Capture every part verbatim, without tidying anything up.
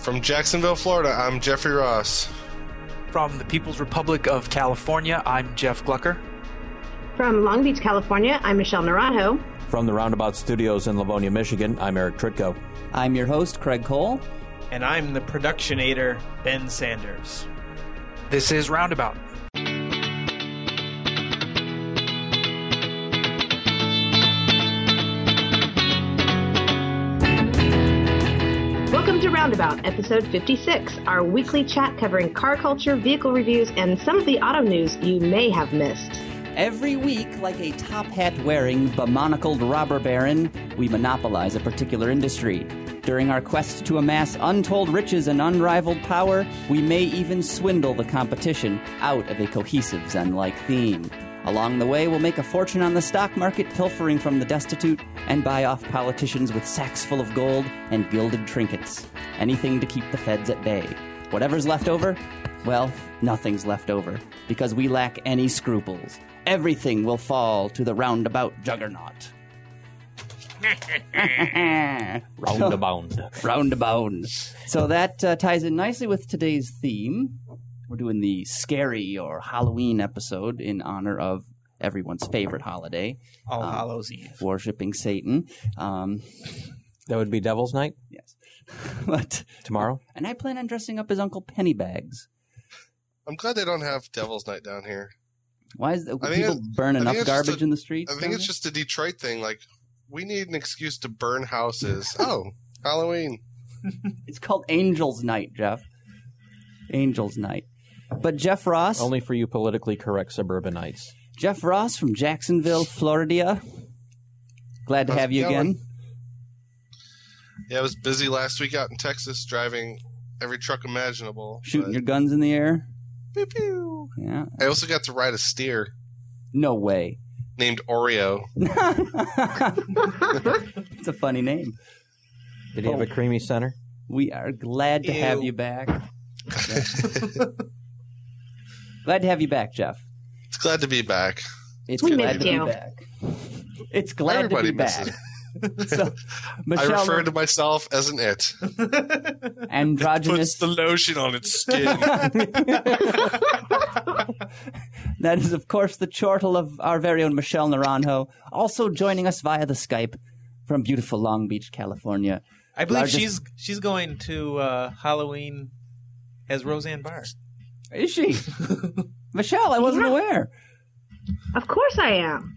From Jacksonville, Florida, I'm Jeffrey Ross. From the People's Republic of California, I'm Jeff Glucker. From Long Beach, California, I'm Michelle Naranjo. From the Roundabout Studios in Livonia, Michigan, I'm Eric Tritko. I'm your host, Craig Cole. And I'm the productionator, Ben Sanders. This is Roundabout. Welcome to Roundabout, episode fifty-six, our weekly chat covering car culture, vehicle reviews, and some of the auto news you may have missed. Every week, like a top hat-wearing, bemonocled robber baron, we monopolize a particular industry. During our quest to amass untold riches and unrivaled power, we may even swindle the competition out of a cohesive Zen-like theme. Along the way, we'll make a fortune on the stock market, pilfering from the destitute, and buy off politicians with sacks full of gold and gilded trinkets. Anything to keep the feds at bay. Whatever's left over, well, nothing's left over, because we lack any scruples. Everything will fall to the roundabout juggernaut. Roundabout. Roundabout. So that uh, ties in nicely with today's theme. We're doing the scary or Halloween episode in honor of everyone's favorite holiday. All um, Hallows Eve. Worshipping Satan. Um, That would be Devil's Night? yes. But Tomorrow? And I plan on dressing up as Uncle Pennybags. I'm glad they don't have Devil's Night down here. Why is the, I think people it- burn I think enough it's just garbage a- in the streets? I think down it's there? just a Detroit thing. Like, we need an excuse to burn houses. Oh, Halloween. It's called Angels Night, Jeff. Angels Night. But Jeff Ross, Only for you politically correct suburbanites. Jeff Ross from Jacksonville, Florida. Glad to How's have it you going? again. Yeah, I was busy last week out in Texas driving every truck imaginable. Shooting but- your guns in the air. Pew, pew. Yeah. I also got to ride a steer No way. named Oreo. It's a funny name. Did he have a creamy center? We are glad to Ew. have you back. Glad to have you back, Jeff. It's glad to be back. It's We glad missed to you. be back. It's glad Everybody to be misses back. So, I Michelle, refer to myself as an it. androgynous. Puts the lotion on its skin. That is, of course, the chortle of our very own Michelle Naranjo, also joining us via the Skype from beautiful Long Beach, California. I believe Largest- she's she's going to uh, Halloween as Roseanne Barr. Is she? Michelle, I wasn't Yeah. aware. Of course I am.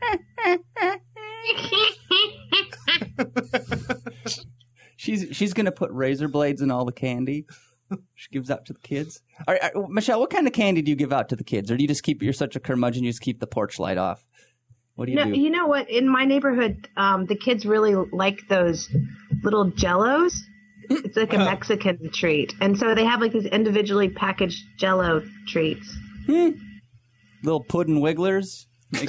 She's she's going to put razor blades in all the candy she gives out to the kids. All right, all right, Michelle, what kind of candy do you give out to the kids? Or do you just keep, you're such a curmudgeon, you just keep the porch light off? What do you No, do? you know what? In my neighborhood, um, the kids really like those little Jellos. It's like a Mexican treat, and so they have like these individually packaged Jello treats. Little puddin' wigglers? Make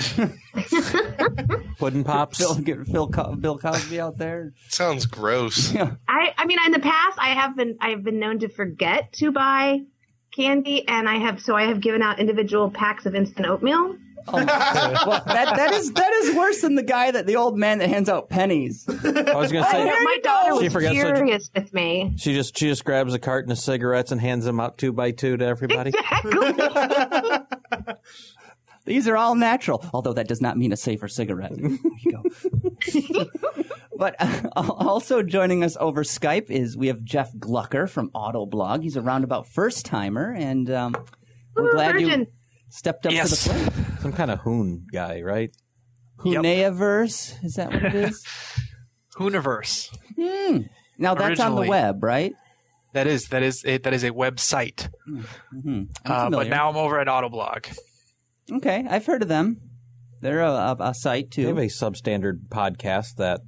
Puddin' Pops? Phil, get Phil Co- Bill Cosby out there? Sounds gross. Yeah. I, I mean, in the past, I have been I have been known to forget to buy candy, and I have so I have given out individual packs of instant oatmeal. Oh, well, that, that is that is worse than the guy that the old man that hands out pennies. I was going to I say, know, here my you daughter go. She was forgets to- furious with me. she just she just grabs a carton of cigarettes and hands them out two by two to everybody. Exactly. These are all natural, although that does not mean a safer cigarette. There you go. But uh, also joining us over Skype is we have Jeff Glucker from Autoblog. He's a roundabout first timer, and um, we're Ooh, glad virgin. you stepped up Yes. to the plate. Some kind of hoon guy, right? Yep. Huneaverse, is that what it is? Hooniverse. Hmm. Now that's on the Originally. web, right? That is that is a, that is a website. Mm-hmm. I'm Uh, but familiar. now I'm over at Autoblog. Okay, I've heard of them. They're a, a, a site They have too. a substandard podcast that.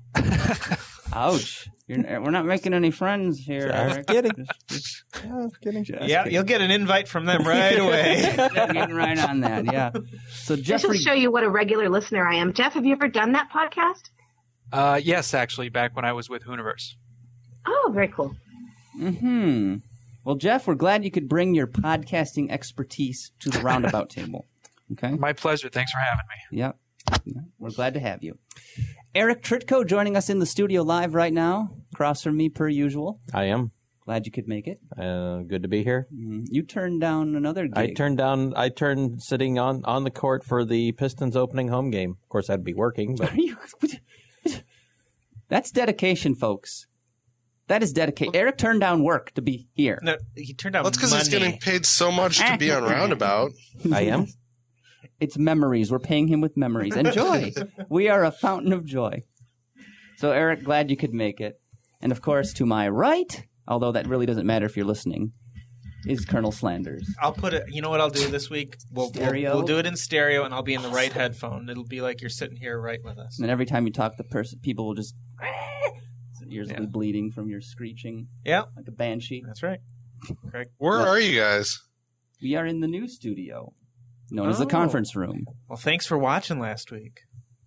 Ouch! You're, we're not making any friends here. I was Eric. kidding. Just- I was kidding. Yeah, you'll get an invite from them right away. just getting right on that. Yeah. So Just Jeffrey, to show you what a regular listener I am. Jeff, have you ever done that podcast? Uh, yes, actually, back when I was with Hooniverse. Oh, very cool. hmm. Well, Jeff, we're glad you could bring your podcasting expertise to the roundabout table. Okay. My pleasure. Thanks for having me. Yep. Yeah, we're glad to have you. Eric Tritko joining us in the studio live right now, across from me per usual. I am. Glad you could make it. Uh, good to be here. Mm, You turned down another gig. I turned down. I turned sitting on, on the court for the Pistons opening home game. Of course, I'd be working, but Are you- That's dedication, folks. That is dedication. Eric turned down work to be here. No, he turned down Well, that's because money. he's getting paid so much to be on Roundabout. I am. It's memories. We're paying him with memories and joy. We are a fountain of joy. So, Eric, glad you could make it. And, of course, to my right, although that really doesn't matter if you're listening, is Colonel Slanders. I'll put it. You know what I'll do this week? We'll, we'll, Stereo? we'll do it in stereo, and I'll be in the right headphone. It'll be like you're sitting here right with us. And then every time you talk, the person, people will just... So ears will Yeah. be bleeding from your screeching Yeah, like a banshee. that's right. Correct. Where Well- are you guys? We are in the new studio, known as the Oh. conference room. Well, thanks for watching last week.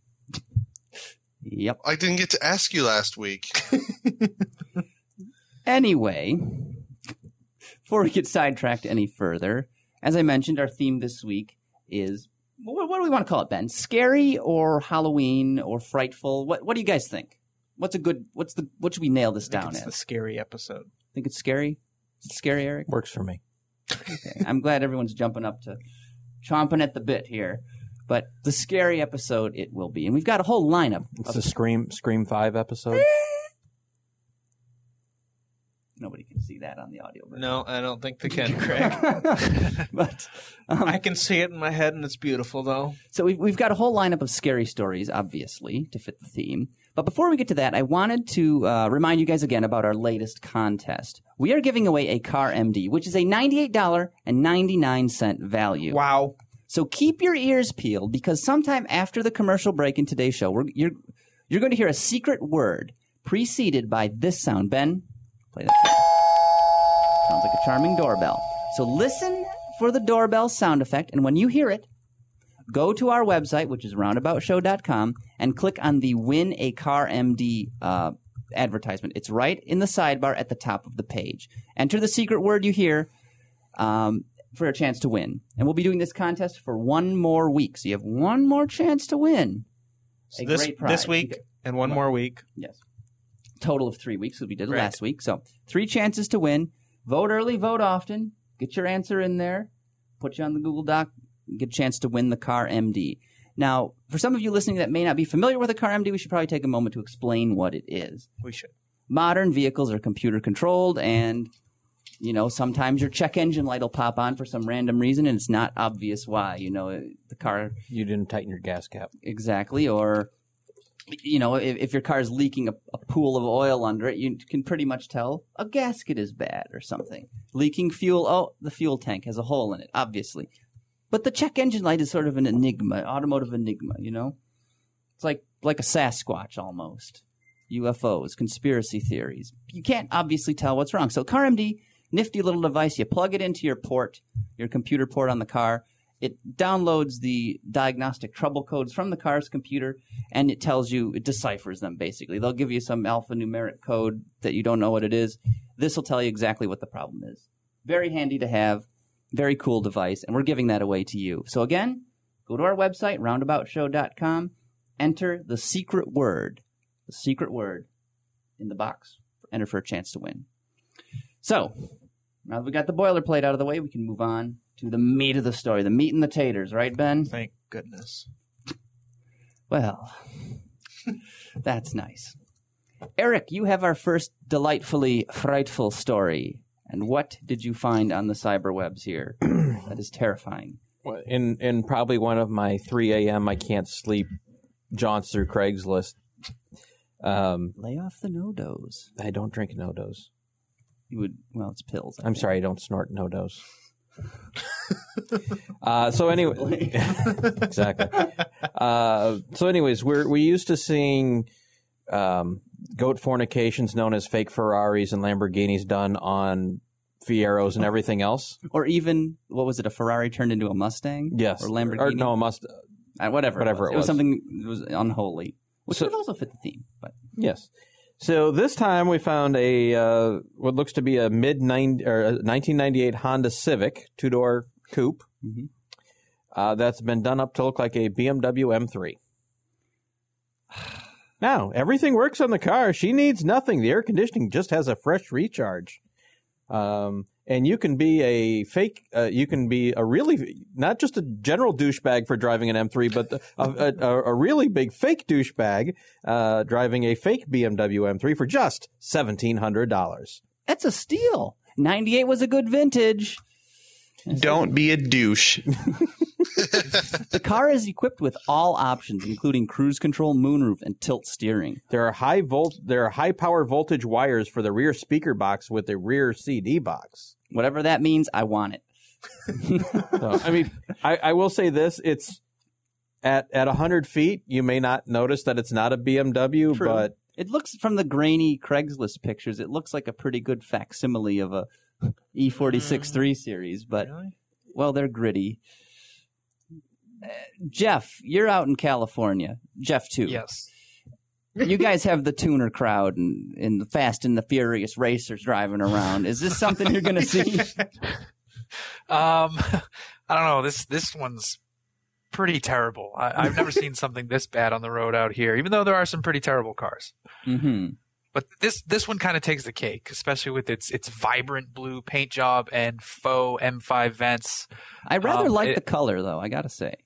Yep. I didn't get to ask you last week. Anyway, before we get sidetracked any further, as I mentioned, our theme this week is what, what do we want to call it, Ben? Scary or Halloween or frightful? What What do you guys think? What's a good? What's the? What should we nail this I think down it's as? the scary episode. Think it's scary? Is it scary, Eric? Works for me. Okay. I'm glad everyone's jumping up to chomping at the bit here. But the scary episode it will be, and we've got a whole lineup. It's Of, the Scream Scream Five episode. nobody can see that on the audio version. No, I don't think they can, Craig. but um, I can see it in my head, and it's beautiful, though. So we've, we've got a whole lineup of scary stories, obviously, to fit the theme. But before we get to that, I wanted to uh, remind you guys again about our latest contest. We are giving away a Car M D, which is a ninety-eight dollars and ninety-nine cents value. Wow. So keep your ears peeled, because sometime after the commercial break in today's show, we're, you're, you're going to hear a secret word preceded by this sound. Ben, play that sound. Sounds like a charming doorbell. So listen for the doorbell sound effect, and when you hear it, go to our website, which is roundabout show dot com, and click on the Win a Car M D uh, advertisement. It's right in the sidebar at the top of the page. Enter the secret word you hear um, for a chance to win. And we'll be doing this contest for one more week. So you have one more chance to win. So A this great prize. this week and one more week. Yes. Total of three weeks, as we did Right. last week. So three chances to win. Vote early, vote often. Get your answer in there. Put you on the Google Doc. Get a chance to win the Car M D. Now, for some of you listening that may not be familiar with a Car M D, we should probably take a moment to explain what it is. We should. Modern vehicles are computer controlled, and you know sometimes your check engine light will pop on for some random reason, and it's not obvious why. You know the car You didn't tighten your gas cap. exactly, or you know if, if your car is leaking a, a pool of oil under it, you can pretty much tell a gasket is bad or something. Leaking fuel, oh, the fuel tank has a hole in it, obviously. But the check engine light is sort of an enigma, automotive enigma, you know? It's like like a Sasquatch almost. U F Os, conspiracy theories. You can't obviously tell what's wrong. So Car M D, nifty little device. You plug it into your port, your computer port on the car. It downloads the diagnostic trouble codes from the car's computer, and it tells you, it deciphers them basically. They'll give you some alphanumeric code that you don't know what it is. This will tell you exactly what the problem is. Very handy to have. Very cool device, and we're giving that away to you. So again, go to our website, roundabout show dot com, enter the secret word, the secret word in the box, enter for a chance to win. So, now that we got the boilerplate out of the way, we can move on to the meat of the story, the meat and the taters, right, Ben? Thank goodness. Well, that's nice. Eric, you have our first delightfully frightful story. And what did you find on the cyberwebs here? That is terrifying. In in probably one of my three a.m. I can't sleep jaunts through Craigslist. Um, Lay off the no-dos. I don't drink no-dos. You would, well, it's pills. I I'm think. sorry, I don't snort no-dos. uh, so anyway, exactly. Uh, so anyways, we're we used to seeing um, goat fornications known as fake Ferraris and Lamborghinis done on Fieros and everything else. Or even, what was it, a Ferrari turned into a Mustang? Yes. Or Lamborghini? Or no, must. Uh, whatever. Whatever it was. it It was was. something that was unholy. Which So- would have also fit the theme. But Yes. So this time we found a uh, what looks to be a mid nine or a nineteen ninety-eight Honda Civic two door coupe Mhm. uh, that's been done up to look like a B M W M three. Now everything works on the car. She needs nothing. The air conditioning just has a fresh recharge. Um, and you can be a fake, uh, you can be a really, not just a general douchebag for driving an M three, but a, a, a, a really big fake douchebag uh, driving a fake B M W M three for just seventeen hundred dollars. That's a steal. ninety-eight was a good vintage. Don't be a douche. The car is equipped with all options, including cruise control, moonroof, and tilt steering. There are high volt, there are high power voltage wires for the rear speaker box with the rear C D box. Whatever that means, I want it. So, I mean, I, I will say this: it's at at one hundred feet, you may not notice that it's not a B M W, True. but It looks, from the grainy Craigslist pictures, it looks like a pretty good facsimile of a E forty-six three Series, but, Really? well, they're gritty. Uh, Jeff, you're out in California. Jeff, too. Yes. You guys have the tuner crowd and, and the Fast and the Furious racers driving around. Is this something you're going to see? Um, I don't know. This this one's pretty terrible. I, I've never seen something this bad on the road out here, even though there are some pretty terrible cars. Mm-hmm. But this this one kind of takes the cake, especially with its its vibrant blue paint job and faux M five vents. I rather Um, like it- the color, though, I got to say.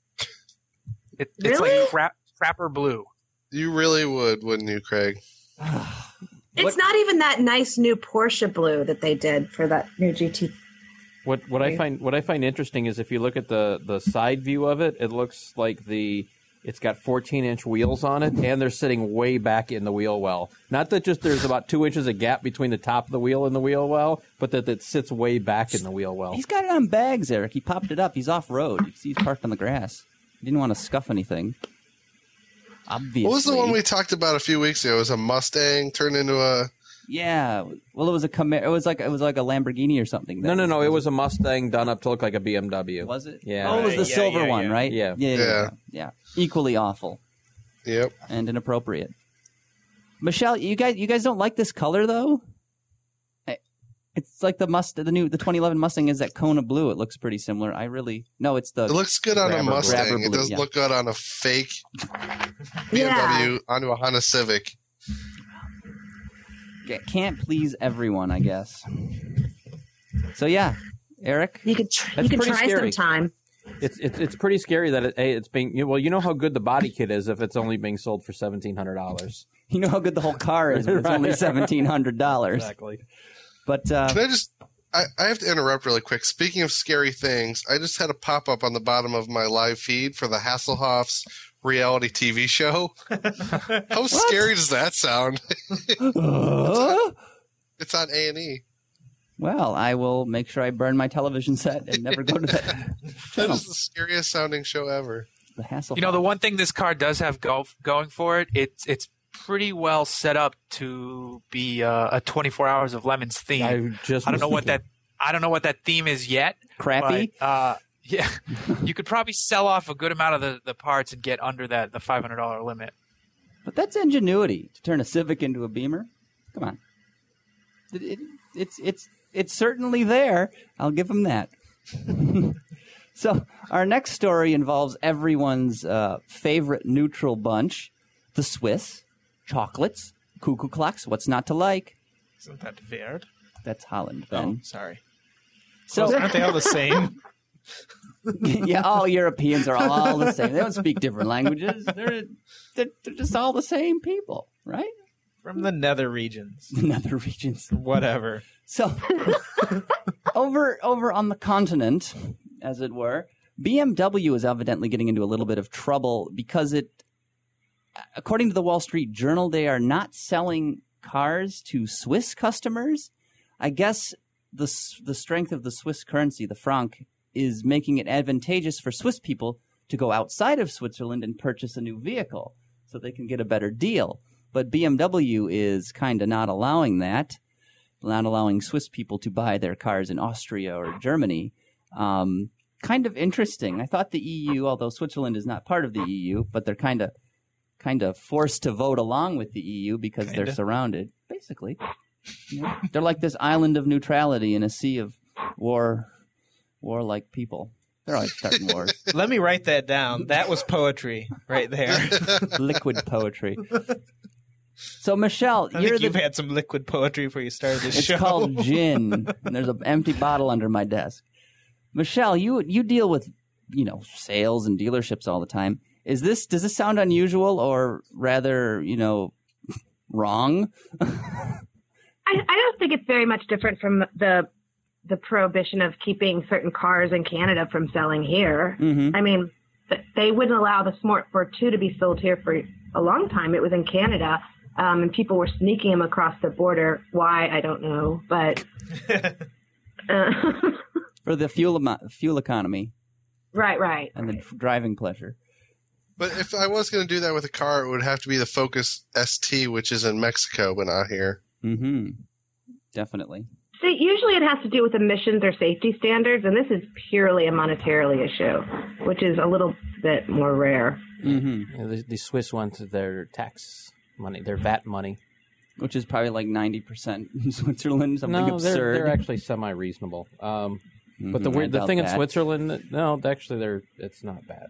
It, it's Really? like crap, crapper blue. You really would, wouldn't you, Craig? It's What- not even that nice new Porsche blue that they did for that new G T. what what I find what I find interesting is if you look at the the side view of it, it looks like the it's got fourteen inch wheels on it, and they're sitting way back in the wheel well. Not that just there's about two inches of gap between the top of the wheel and the wheel well, but that it sits way back in the wheel well. He's got it on bags, Eric. He popped it up. He's off-road. You see he's parked on the grass. He didn't want to scuff anything. Obviously. What was the one we talked about a few weeks ago? It was a Mustang turned into a. Yeah. Well, it was a Camaro. It was like it was like a Lamborghini or something. No, no, no. It was a Mustang done up to look like a B M W. Was it? Yeah. Oh, it was the Yeah, silver yeah, one, yeah. right? Yeah. Yeah. Yeah. Yeah. yeah. yeah. Equally awful Yep. and inappropriate. Michelle, you guys, you guys don't like this color though. I- It's like the Must, the new, the twenty eleven Mustang is that Kona blue. It looks pretty similar. I really no. It's the It looks good on a Grabber- Mustang. Grabber It blue, doesn't yeah. look good on a fake B M W onto a Honda Civic. Yeah, can't please everyone, I guess. So yeah, Eric. You could tr- That's you could pretty try scary. sometime. It's it's it's pretty scary that it, hey, it's being well. You know how good the body kit is if it's only being sold for seventeen hundred dollars. You know how good the whole car is, but it's only seventeen hundred dollars. Exactly. But uh, Can I just? I, I have to interrupt really quick. Speaking of scary things, I just had a pop up on the bottom of my live feed for the Hasselhoff's reality T V show. How scary does that sound? uh, It's on A and E. well, I will make sure I burn my television set and never go to that That channel. is the scariest sounding show ever. The hassle. You know, the one thing this car does have go, going for it, it's it's pretty well set up to be uh, a twenty-four hours of Lemons theme. I, I just don't was know what thinking- that I don't know what that theme is yet. Crappy. But, uh, yeah, you could probably sell off a good amount of the, the parts and get under that the five hundred dollar limit. But that's ingenuity to turn a Civic into a Beamer. Come on, it, it, it's it's it's certainly there. I'll give him that. So our next story involves everyone's uh, favorite neutral bunch, the Swiss chocolates, cuckoo clocks. What's not to like? Isn't that weird? That's Holland, Oh, Ben. sorry. So Well, aren't they all the same? yeah, all Europeans are all the same. They don't speak different languages. They're, they're they're just all the same people, right? From the nether regions. In other regions. Whatever. So over over on the continent, as it were, B M W is evidently getting into a little bit of trouble because it, according to the Wall Street Journal, they are not selling cars to Swiss customers. I guess the s- the strength of the Swiss currency, the franc, is making it advantageous for Swiss people to go outside of Switzerland and purchase a new vehicle so they can get a better deal. But B M W is kind of not allowing that, not allowing Swiss people to buy their cars in Austria or Germany. Um, kind of interesting. I thought the E U, although Switzerland is not part of the E U, but they're kind of kind of forced to vote along with the E U because they're Kinda. surrounded, basically. You know, they're like this island of neutrality in a sea of war, war-like people. They're always starting wars. Let me write that down. That was poetry right there. Liquid poetry. So, Michelle, I you're think the... you've had some liquid poetry before you started this It's show. called gin, and there's an empty bottle under my desk. Michelle, you you deal with, you know, sales and dealerships all the time. Is this does this sound unusual or rather, you know, wrong? I, I don't think it's very much different from the the prohibition of keeping certain cars in Canada from selling here. Mm-hmm. I mean, th- they wouldn't allow the Smart Ford two to be sold here for a long time. It was in Canada, um, and people were sneaking them across the border. Why, I don't know, but uh, For the fuel emo- fuel economy right, right. and the driving pleasure. But if I was going to do that with a car, it would have to be the Focus S T, which is in Mexico, but not here. Mm-hmm. Definitely. See, usually it has to do with emissions or safety standards, and this is purely a monetarily issue, which is a little bit more rare. Mm-hmm. Yeah, the, the Swiss want their tax money, their V A T money. Which is probably like ninety percent in Switzerland, something no, absurd. they're, they're actually semi-reasonable. Um, but the Mhm, I weird, the doubt thing in that. Switzerland, no, actually, they're it's not bad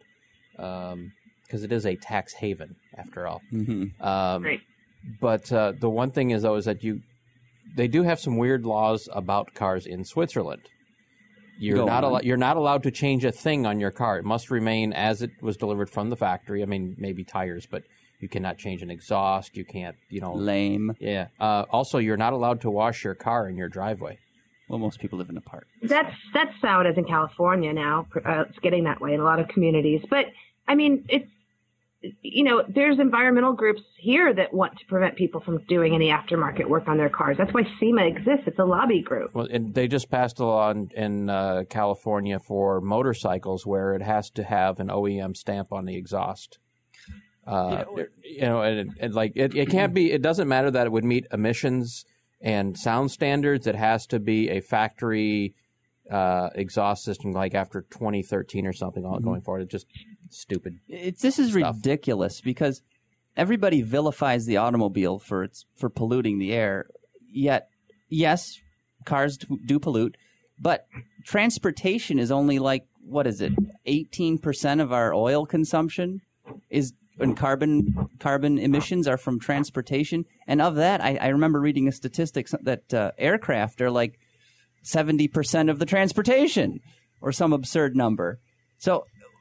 because it is a tax haven after all. Mhm. Um, Right. But uh, the one thing is though is that you, they do have some weird laws about cars in Switzerland. You're Go not on. allowed. You're not allowed to change a thing on your car. It must remain as it was delivered from the factory. I mean, maybe tires, but you cannot change an exhaust. You can't, you know. Lame. Yeah. Uh, also, you're not allowed to wash your car in your driveway. Well, most people live in a park. That's that's how it is in California now. Uh, it's getting that way in a lot of communities. But I mean, it's you know, there's environmental groups here that want to prevent people from doing any aftermarket work on their cars. That's why SEMA exists. It's a lobby group. Well, and they just passed a law in, in uh, California for motorcycles where it has to have an O E M stamp on the exhaust. Uh, you know, and, and like it, it can't be. It doesn't matter that it would meet emissions and sound standards. It has to be a factory uh, exhaust system, like after twenty thirteen or something. All going forward, it's just stupid. It's this is Stuff. ridiculous because everybody vilifies the automobile for its for polluting the air. Yet, yes, cars do, do pollute, but transportation is only like what is it? eighteen percent of our oil consumption is and carbon carbon emissions are from transportation. And of that, I, I remember reading a statistic that uh, aircraft are like seventy percent of the transportation, or some absurd number. So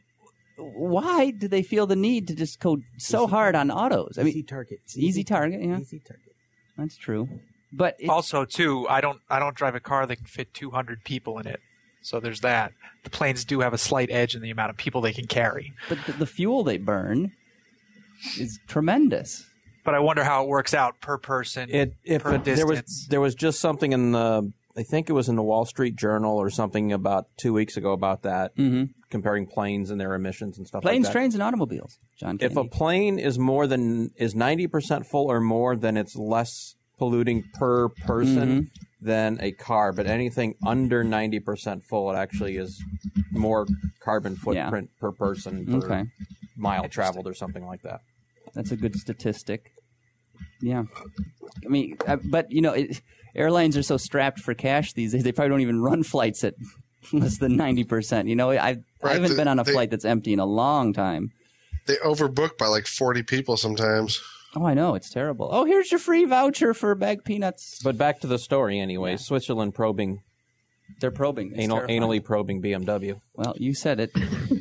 why do they feel the need to just go so Easy hard on autos? I mean, Easy target. easy target, yeah, Easy target. that's true. But it, Also, too, I don't I don't drive a car that can fit two hundred people in it. So there's that. The planes do have a slight edge in the amount of people they can carry. but the, the fuel they burn is tremendous. But I wonder how it works out per person. It if per it, there was distance. there was just something in the I think it was in the Wall Street Journal or something about two weeks ago about that, Mm-hmm. comparing planes and their emissions and stuff Planes, like that. trains, and automobiles. John If a Kennedy. plane is more than is ninety percent full or more, then it's less polluting per person Mm-hmm. than a car. But anything under ninety percent full, it actually is more carbon footprint per person per Okay. mile traveled or something like that. That's a good statistic. Yeah, I mean, uh, but you know, it, airlines are so strapped for cash these days; they probably don't even run flights at less than ninety percent. You know, I, I Right, haven't the- been on a they- flight that's empty in a long time. They overbook by like forty people sometimes. Oh, I know, it's terrible. Oh, here's your free voucher for bag peanuts. But back to the story anyway. Yeah. Switzerland probing, They're probing. It's anal, terrifying. anally probing B M W. Well, you said it.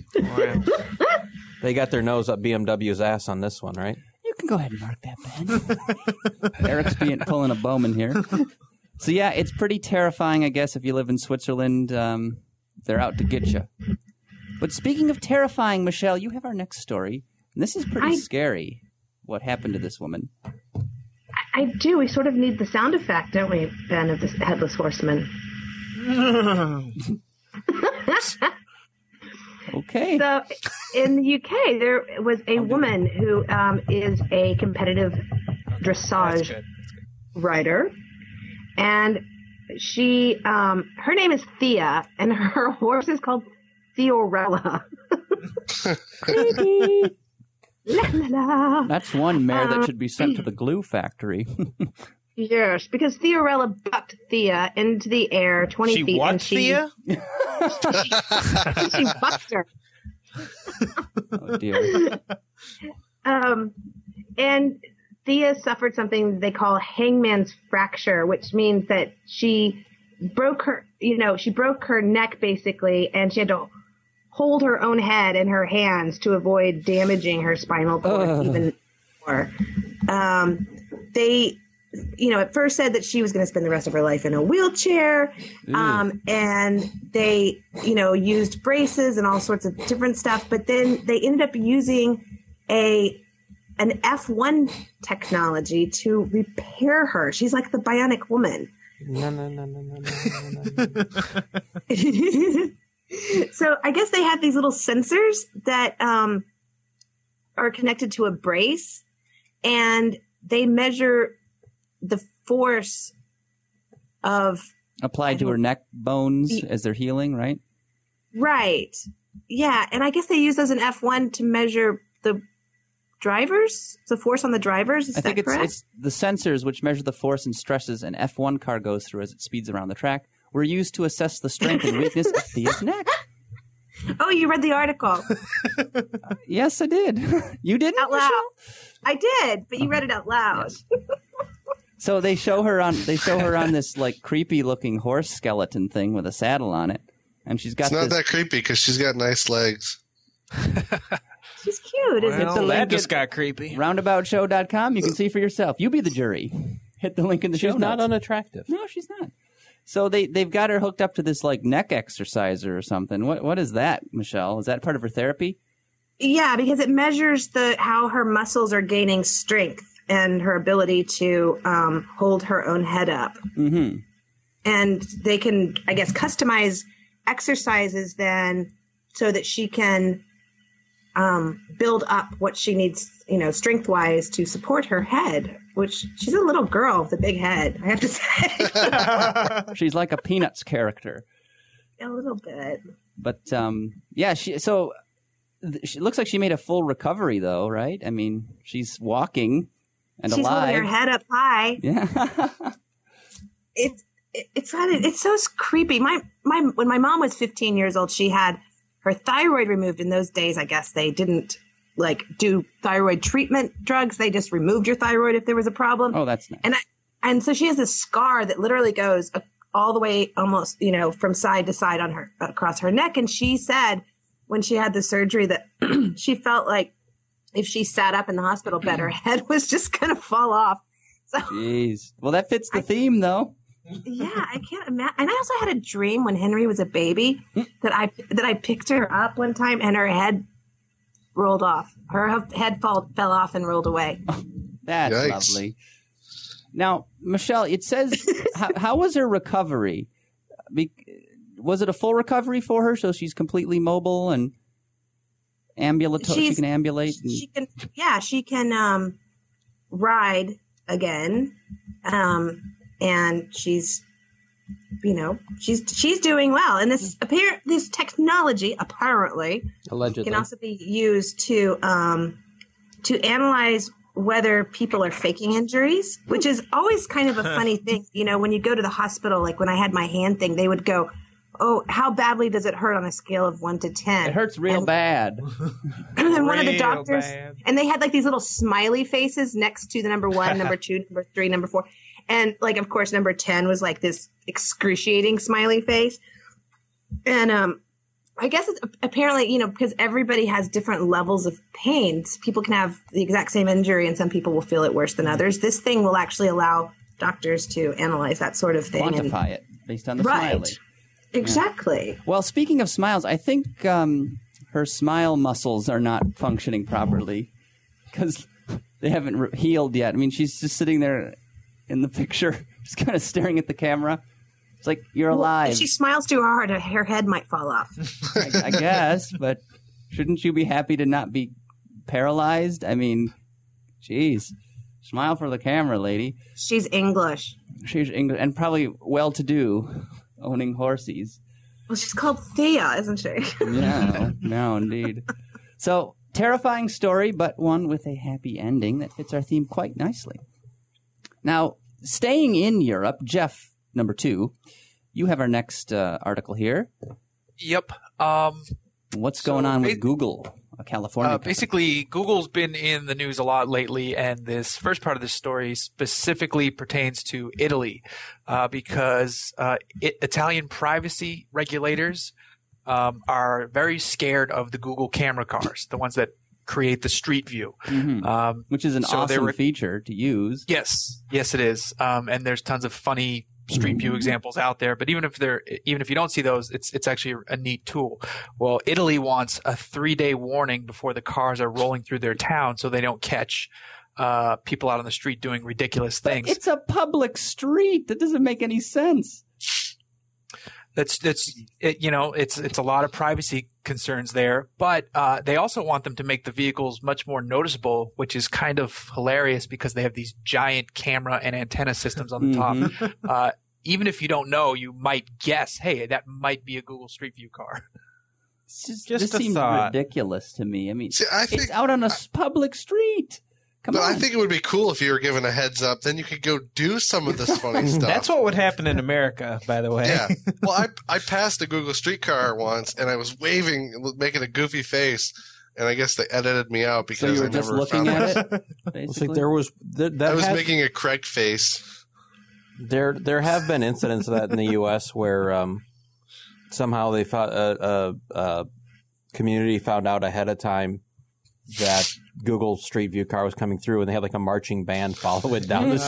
They got their nose up B M W's ass on this one, right? You can go ahead and mark that, Ben. Eric's being pulling a Bowman here. So yeah, it's pretty terrifying, I guess, if you live in Switzerland. Um, they're out to get you. But speaking of terrifying, Michelle, you have our next story. And this is pretty I- scary. What happened to this woman? I, I do. We sort of need the sound effect, don't we, Ben, of this headless horseman? Okay. So, in the U K, there was a woman who um, is a competitive That's dressage good. rider, and she, um, her name is Thea, and her horse is called Theorella. La, la, la. That's one mare that Um, should be sent to the glue factory. Yes, because Theorella bucked Thea into the air twenty She feet. what, and she, Thea? she bucked her. Oh, dear. Um, and Thea suffered something they call hangman's fracture, which means that she broke her, you know, she broke her neck basically, and she had to hold her own head in her hands to avoid damaging her spinal cord uh. even more. Um, they, you know, at first said that she was going to spend the rest of her life in a wheelchair, um, and they, you know, used braces and all sorts of different stuff. But then they ended up using a an F one technology to repair her. She's like the bionic woman. No, no, no, no, no, no, no, no. So I guess they have these little sensors that um, are connected to a brace, and they measure the force of applied to her neck bones as they're healing, right? Right. Yeah, and I guess they use those in F one to measure the drivers, the force on the drivers. Is I that think it's, correct? it's the sensors which measure the force and stresses an F one car goes through as it speeds around the track were used to assess the strength and weakness of Thea's neck. Oh, you read the article. Uh, yes, I did. You didn't? Out loud. I did, but you read it out loud. Yes. So they show her on they show her on this like creepy looking horse skeleton thing with a saddle on it, and she's got It's not this, that creepy because she's got nice legs. She's cute, isn't Well, she? that just got creepy. roundabout show dot com. You can see for yourself. You be the jury. Hit the link in the show She's not notes. unattractive. No, she's not. So they they've got her hooked up to this like neck exerciser or something. What what is that, Michelle? Is that part of her therapy? Yeah, because it measures the how her muscles are gaining strength and her ability to um, hold her own head up. Mm-hmm. And they can, I guess, customize exercises then so that she can um, build up what she needs, you know, strength-wise to support her head, which she's a little girl with a big head, I have to say. She's like a Peanuts character. A little bit. But um, yeah, she so th- she, it looks like she made a full recovery though, right? I mean, she's walking and She's alive. holding her head up high. Yeah. It's it, it's kind of it's so creepy. My my when my mom was fifteen years old, she had her thyroid removed. In those days, I guess they didn't like do thyroid treatment drugs. They just removed your thyroid if there was a problem. Oh, that's nice. And I, and so she has this scar that literally goes all the way almost, you know, from side to side on her across her neck. And she said when she had the surgery that she felt like if she sat up in the hospital bed, her head was just going to fall off. So, Jeez. Well, that fits the I- theme, though. yeah, I can't imagine. And I also had a dream when Henry was a baby that I that I picked her up one time and her head rolled off. Her head fall, fell off and rolled away. That's Yikes. lovely. Now, Michelle, it says, how, how was her recovery? Be, was it a full recovery for her, so she's completely mobile and ambulatory? She She's- can ambulate? And, She can, yeah, she can um, ride again, um, and she's, you know, she's she's doing well. And this apparent this technology apparently Allegedly. can also be used to um, to analyze whether people are faking injuries, which is always kind of a funny thing. You know, when you go to the hospital, like when I had my hand thing, they would go, "Oh, how badly does it hurt on a scale of one to ten?" it hurts real And- bad. And then one of the Real doctors, bad. and they had like these little smiley faces next to the number one, number two, number three, number four. And like, of course, number ten was like this excruciating smiley face. And um, I guess it's apparently, you know, because everybody has different levels of pain. People can have the exact same injury and some people will feel it worse than others. This thing will actually allow doctors to analyze that sort of thing. and- Quantify it based on the Right. smiley. Exactly. Well, speaking of smiles, I think um, her smile muscles are not functioning properly because they haven't re- healed yet. I mean, she's just sitting there in the picture, just kind of staring at the camera. It's like, you're Well, alive, if she smiles too hard, her, her head might fall off. I, I guess, but shouldn't you be happy to not be paralyzed? I mean, geez. Smile for the camera, lady. She's English. She's English and probably well-to-do, owning horses. Well, she's called Thea, isn't she? No, no, indeed. So, terrifying story, but one with a happy ending that fits our theme quite nicely. Now, staying in Europe, Jeff, number two, you have our next uh, article here. Yep. Um, What's So going on ba- with Google, a California Uh, company? basically, Google's been in the news a lot lately, and this first part of the story specifically pertains to Italy, uh, because uh, it, Italian privacy regulators um, are very scared of the Google camera cars, the ones that create the Street View. Mhm. Um, Which is an so they awesome were- feature to use. Yes, yes, it is. Um, and there's tons of funny Street View examples out there. But even if they're, even if you don't see those, it's it's actually a neat tool. Well, Italy wants a three day warning before the cars are rolling through their town, so they don't catch uh, people out on the street doing ridiculous things. It's a public street. That doesn't make any sense. That's that's it, you know it's it's a lot of privacy concerns there, but uh, they also want them to make the vehicles much more noticeable, which is kind of hilarious because they have these giant camera and antenna systems on the top. Uh, even if you don't know, you might guess, hey, that might be a Google Street View car. It's just, Just this a seems thought. ridiculous to me. I mean, See, I think, it's out on a s- public street. Come but on. I think it would be cool if you were given a heads up. Then you could go do some of this funny stuff. That's what would happen in America, by the way. Yeah. Well, I I passed a Google streetcar once, and I was waving, making a goofy face, and I guess they edited me out so because you were I just never looking found at out. it. It's Basically, like there was th- that I was has- making a Craig face. There, there have been incidents of that in the U S where um, somehow they found a, a, a community found out ahead of time that Google Street View car was coming through, and they had like a marching band follow it down the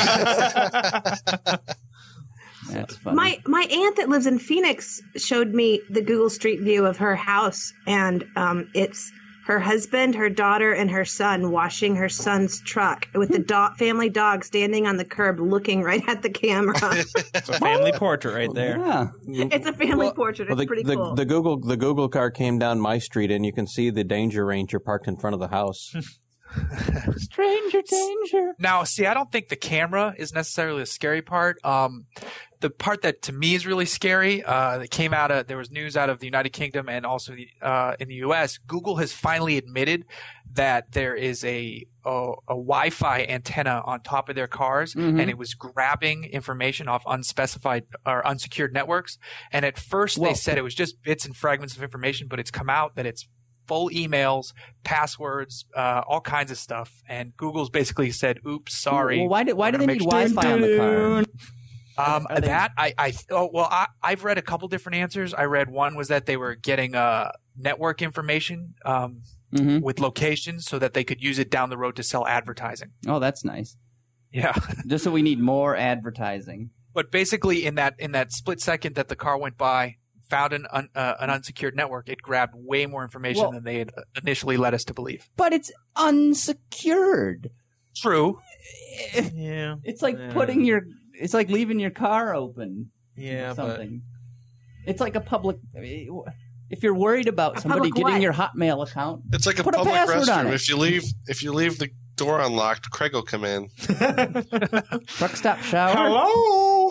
street. that's funny. My my aunt that lives in Phoenix showed me the Google Street View of her house, and um, it's her husband, her daughter, and her son washing her son's truck with the dog, family dog standing on the curb looking right at the camera. It's a family portrait right there. Yeah. It's a family portrait. It's Well, the, pretty the, cool. the Google the Google car came down my street, and you can see the danger ranger parked in front of the house. Stranger danger. Now, see, I don't think the camera is necessarily the scary part. Um, the part that to me is really scary, uh, that came out of, there was news out of the United Kingdom and also the, uh, in the U S. Google has finally admitted that there is a, a, a Wi-Fi antenna on top of their cars, Mhm. and it was grabbing information off unspecified or unsecured networks. And at first Whoa. they said it was just bits and fragments of information, but it's come out that it's full emails, passwords, uh, all kinds of stuff. And Google's basically said, "Oops, sorry." Well, why do why do We're they gonna need make Wi-Fi on the car? Um, Are they- that I, I oh well I I've read a couple different answers. I read one was that they were getting uh network information um Mhm. with locations so that they could use it down the road to sell advertising. Oh, that's nice. Yeah. Just so we need more advertising. But basically in that in that split second that the car went by, found an un, uh, an unsecured network, it grabbed way more information Well- than they had initially led us to believe. But it's unsecured. True. Yeah. It's like Yeah. putting your. It's like leaving your car open. Yeah, or but something. It's like a public. If you're worried about A somebody public getting what? your Hotmail account, It's like a Put a public password on restroom. it. If you leave, if you leave the door unlocked, Craig will come in. truck stop shower. hello.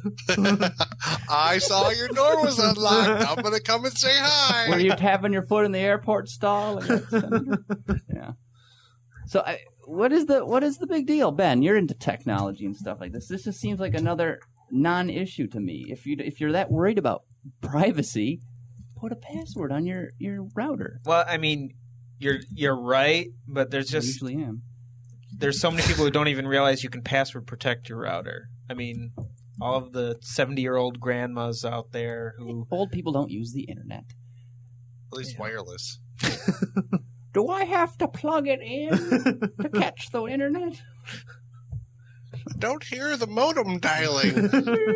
I saw your door was unlocked. I'm gonna come and say hi. Were you having your foot in the airport stall? Yeah. So, I, what is the what is the big deal, Ben? You're into technology and stuff like this. This just seems like another non-issue to me. If you if you're that worried about privacy, put a password on your, your router. Well, I mean, you're you're right, but there's I just usually am. there's so many people who don't even realize you can password protect your router. I mean, all of the seventy-year-old grandmas out there who Old people don't use the internet. At least wireless. Do I have to plug it in to catch the internet? Don't hear the modem dialing.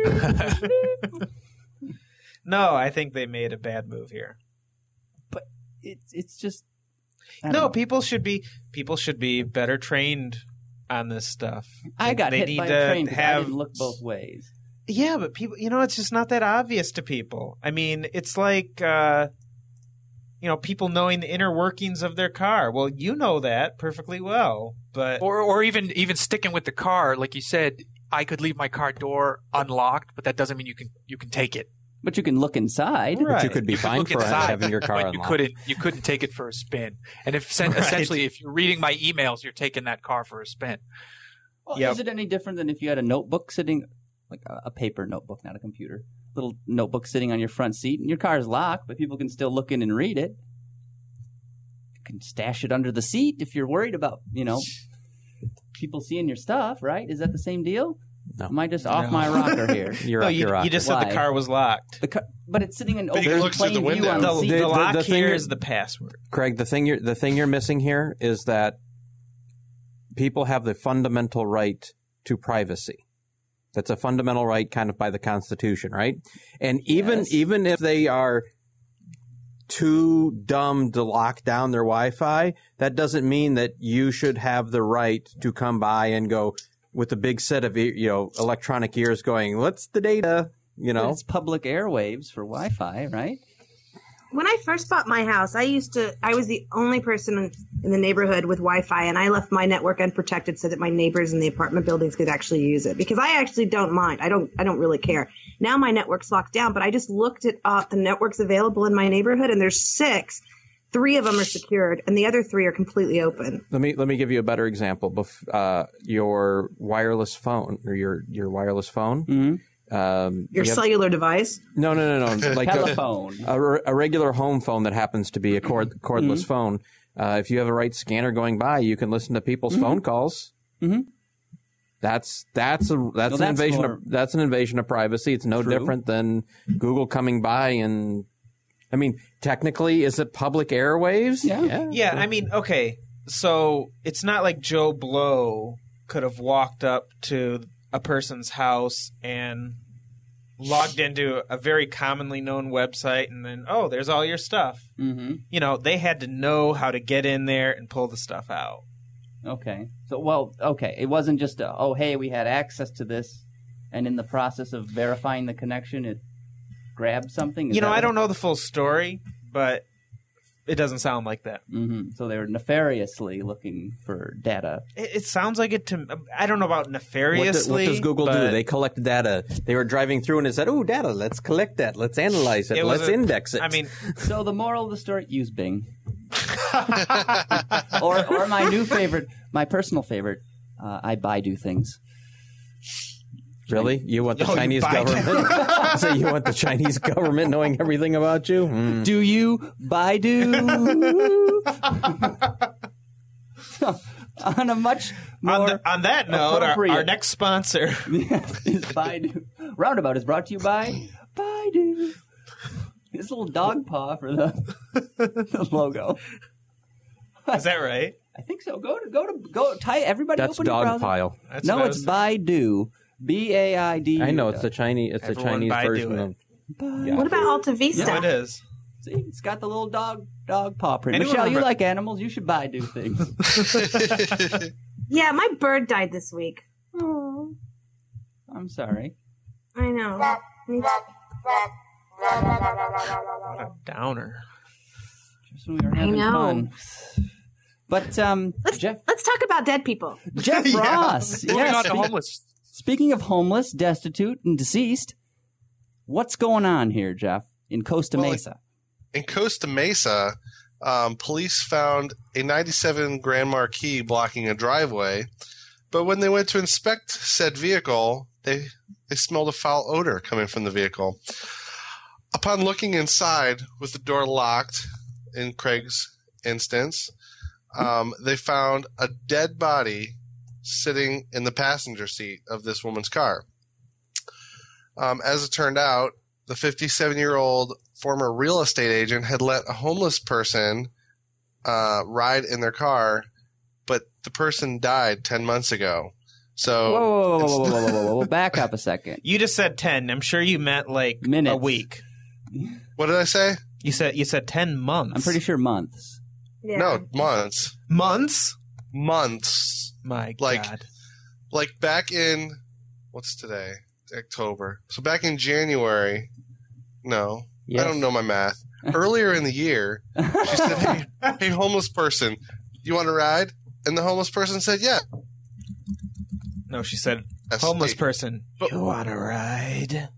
No, I think they made a bad move here. It's it's just I don't No, know. people should be people should be better trained on this stuff. I got they hit need by to a train because I have- didn't look both ways. Yeah, but people, you know, it's just not that obvious to people. I mean, it's like, uh, you know, people knowing the inner workings of their car. Well, you know that perfectly well, but Or or even even sticking with the car, like you said, I could leave my car door unlocked, but that doesn't mean you can you can take it. But you can look inside. Right. But you could be You could fined look for inside, having your car but you unlocked. couldn't you couldn't take it for a spin. And if sen- Right. essentially if you're reading my emails, you're taking that car for a spin. Well, Yep. Is it any different than if you had a notebook sitting like a, a paper notebook, not a computer. Little notebook sitting on your front seat, and your car's locked, but people can still look in and read it. You can stash it under the seat if you're worried about, you know, people seeing your stuff, right? Is that the same deal? No. Am I just off my rocker here? You're no, off you, your rocker. you just said Why? the car was locked. The car, but it's sitting in But you open can look through plain the view window. on The, the seat. the, the- lock the thing here you're- is the password. Craig, the thing you're the thing you're missing here is that people have the fundamental right to privacy. That's a fundamental right kind of by the Constitution, right? And even Yes. even if they are too dumb to lock down their Wi-Fi, that doesn't mean that you should have the right to come by and go with a big set of e- you know electronic ears going, "What's the data?" You But know, it's public airwaves for Wi-Fi, right? When I first bought my house, I used to, I was the only person in, in the neighborhood with Wi-Fi, and I left my network unprotected so that my neighbors in the apartment buildings could actually use it, because I actually don't mind. I don't, I don't really care. Now my network's locked down, but I just looked it up. The networks available in my neighborhood, and there's six. Three of them are secured, and the other three are completely open. Let me let me give you a better example. Bef- uh, your wireless phone or your your wireless phone. Mm-hmm. Um, Your you have- cellular device. no, no, no, no. Like a, Telephone. a, re- a regular home phone that happens to be a cord, cordless phone. Uh, if you have a right scanner going by, you can listen to people's phone calls. Mhm. That's that's a that's Well, an that's invasion more- of that's an invasion of privacy. It's no True. different than Google coming by and. I mean, technically, is it public airwaves? Yeah. Yeah, I mean, okay. So it's not like Joe Blow could have walked up to a person's house and logged into a very commonly known website and then, oh, there's all your stuff. Mm-hmm. You know, they had to know how to get in there and pull the stuff out. Okay. So, well, okay. It wasn't just, a, oh, hey, we had access to this, and in the process of verifying the connection, it grabbed something? Is You know, that I what- don't know the full story, but it doesn't sound like that. Mhm. So they were nefariously looking for data. It, it sounds like it to I don't know about What, nefariously. do, what does Google do? but They collect data. They were driving through and it said, "Oh, data. Let's collect that. Let's analyze it. It was Let's a- index it." I mean, So the moral of the story, use Bing. or, or my new favorite, my personal favorite, uh, I Baidu things. really, you want the Oh, you Chinese buy- government? So you want the Chinese government knowing everything about you? Mm. Do you Baidu? On a much more on, the, on that note, our, appropriate- our next sponsor. is Baidu. Roundabout is brought to you by Baidu. This little dog paw for the, the logo. Is that right? I think so. Go to go to go. Tie everybody. That's open your dog browser. pile. That's No, what I it's was- Baidu. B A I D U. I know it's the Chinese. It's a Everyone Chinese Baidu version it. of. Baidu. What about Alta Vista? No, it is. See, it's got the little dog dog paw print. Anyone Michelle, you remember- like animals? You should Baidu things. Yeah, my bird died this week. Oh, I'm sorry. I know. Me too. What a downer. Just when we were having know. fun. But um, Let's Jeff let's talk about dead people. Jeff Yeah. Ross. Moving yes, on to spe- homeless. Speaking of homeless, destitute, and deceased, what's going on here, Jeff, in Costa Well, Mesa? In Costa Mesa, um, police found a ninety-seven Grand Marquis blocking a driveway, but when they went to inspect said vehicle, they they smelled a foul odor coming from the vehicle. Upon looking inside with the door locked, in Craig's instance, um, they found a dead body sitting in the passenger seat of this woman's car. Um, as it turned out, the fifty-seven-year-old former real estate agent had let a homeless person uh, ride in their car, but the person died ten months ago. So Whoa, whoa, whoa, whoa, whoa, whoa, whoa, whoa, whoa! Back up a second. You just said ten. I'm sure you meant like Minutes. a week. what did I say? You said you said ten months. I'm pretty sure months. Yeah. No, months. months. Months. My Like- God. Like back in, what's today? October. So back in January, no, Yes. I don't know my math. Earlier in the year, she said, hey, hey, homeless person, you want to ride? And the homeless person said, yeah. No, she said That's homeless me. person. But- You want to ride?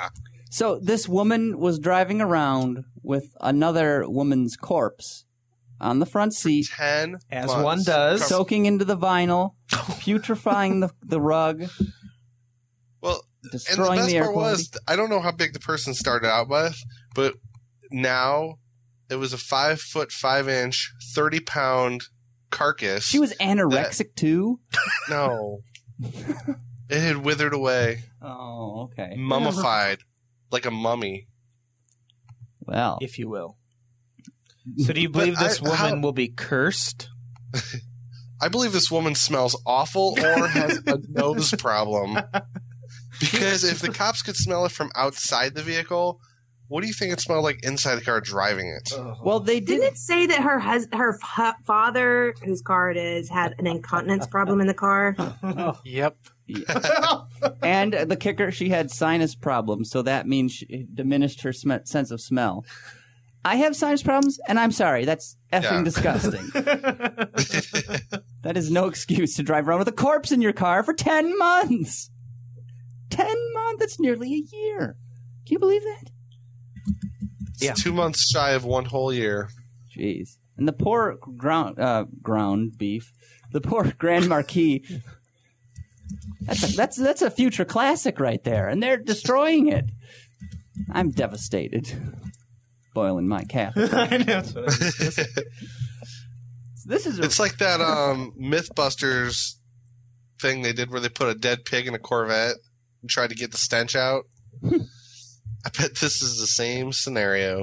So this woman was driving around with another woman's corpse on the front seat, ten As months. one does. soaking into the vinyl, putrefying the, the rug, Well, and the destroying best the air part quality. was, I don't know how big the person started out with, but now it was a five foot five inch, thirty pound carcass. She was anorexic too? no, it had withered away, Oh, okay. mummified like a mummy. Well, if you will. So do you believe But this I- woman how- will be cursed? I believe this woman smells awful or has a nose problem. Because if the cops could smell it from outside the vehicle, what do you think it smelled like inside the car driving it? well, they Didn't did. it say that her hus- her fa- father, whose car it is, had an incontinence problem in the car? Yep. And the kicker, she had sinus problems, so that means she it diminished her sm- sense of smell. I have sinus problems, and I'm sorry. That's effing Yeah. disgusting. That is no excuse to drive around with a corpse in your car for ten months. Ten months? That's nearly a year. Can you believe that? It's Yeah. two months shy of one whole year. Jeez. And the poor ground uh, ground beef, the poor Grand Marquis. That's a, that's that's a future classic right there, and they're destroying it. I'm devastated. Boiling my cap. I know, that's what I was gonna say. This is a, It's like that um, Mythbusters thing they did where they put a dead pig in a Corvette and tried to get the stench out. I bet this is the same scenario.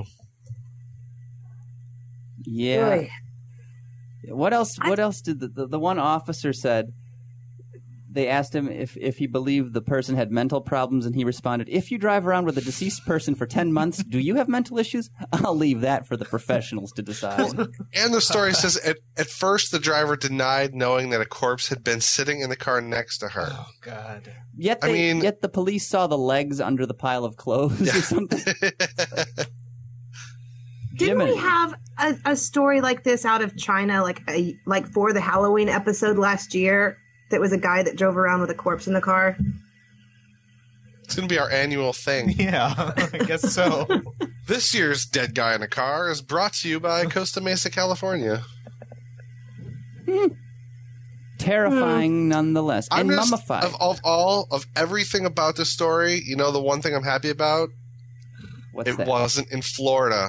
yeah. Boy. What else? I- What else did the, the the one officer said? They asked him if, if he believed the person had mental problems, and he responded, "If you drive around with a deceased person for ten months, do you have mental issues? I'll leave that for the professionals to decide." And the story says at, at first the driver denied knowing that a corpse had been sitting in the car next to her. Oh, God. Yet, I they, mean- yet the police saw the legs under the pile of clothes or something. Didn't Jiminy. we have a, a story like this out of China, like a, like for the Halloween episode last year? That was a guy that drove around with a corpse in the car. It's going to be our annual thing. Yeah, I guess so. This year's Dead Guy in a Car is brought to you by Costa Mesa, California. Terrifying nonetheless. I'm And just, mummified. of, of all of everything about this story, you know the one thing I'm happy about? What's it that? wasn't in Florida.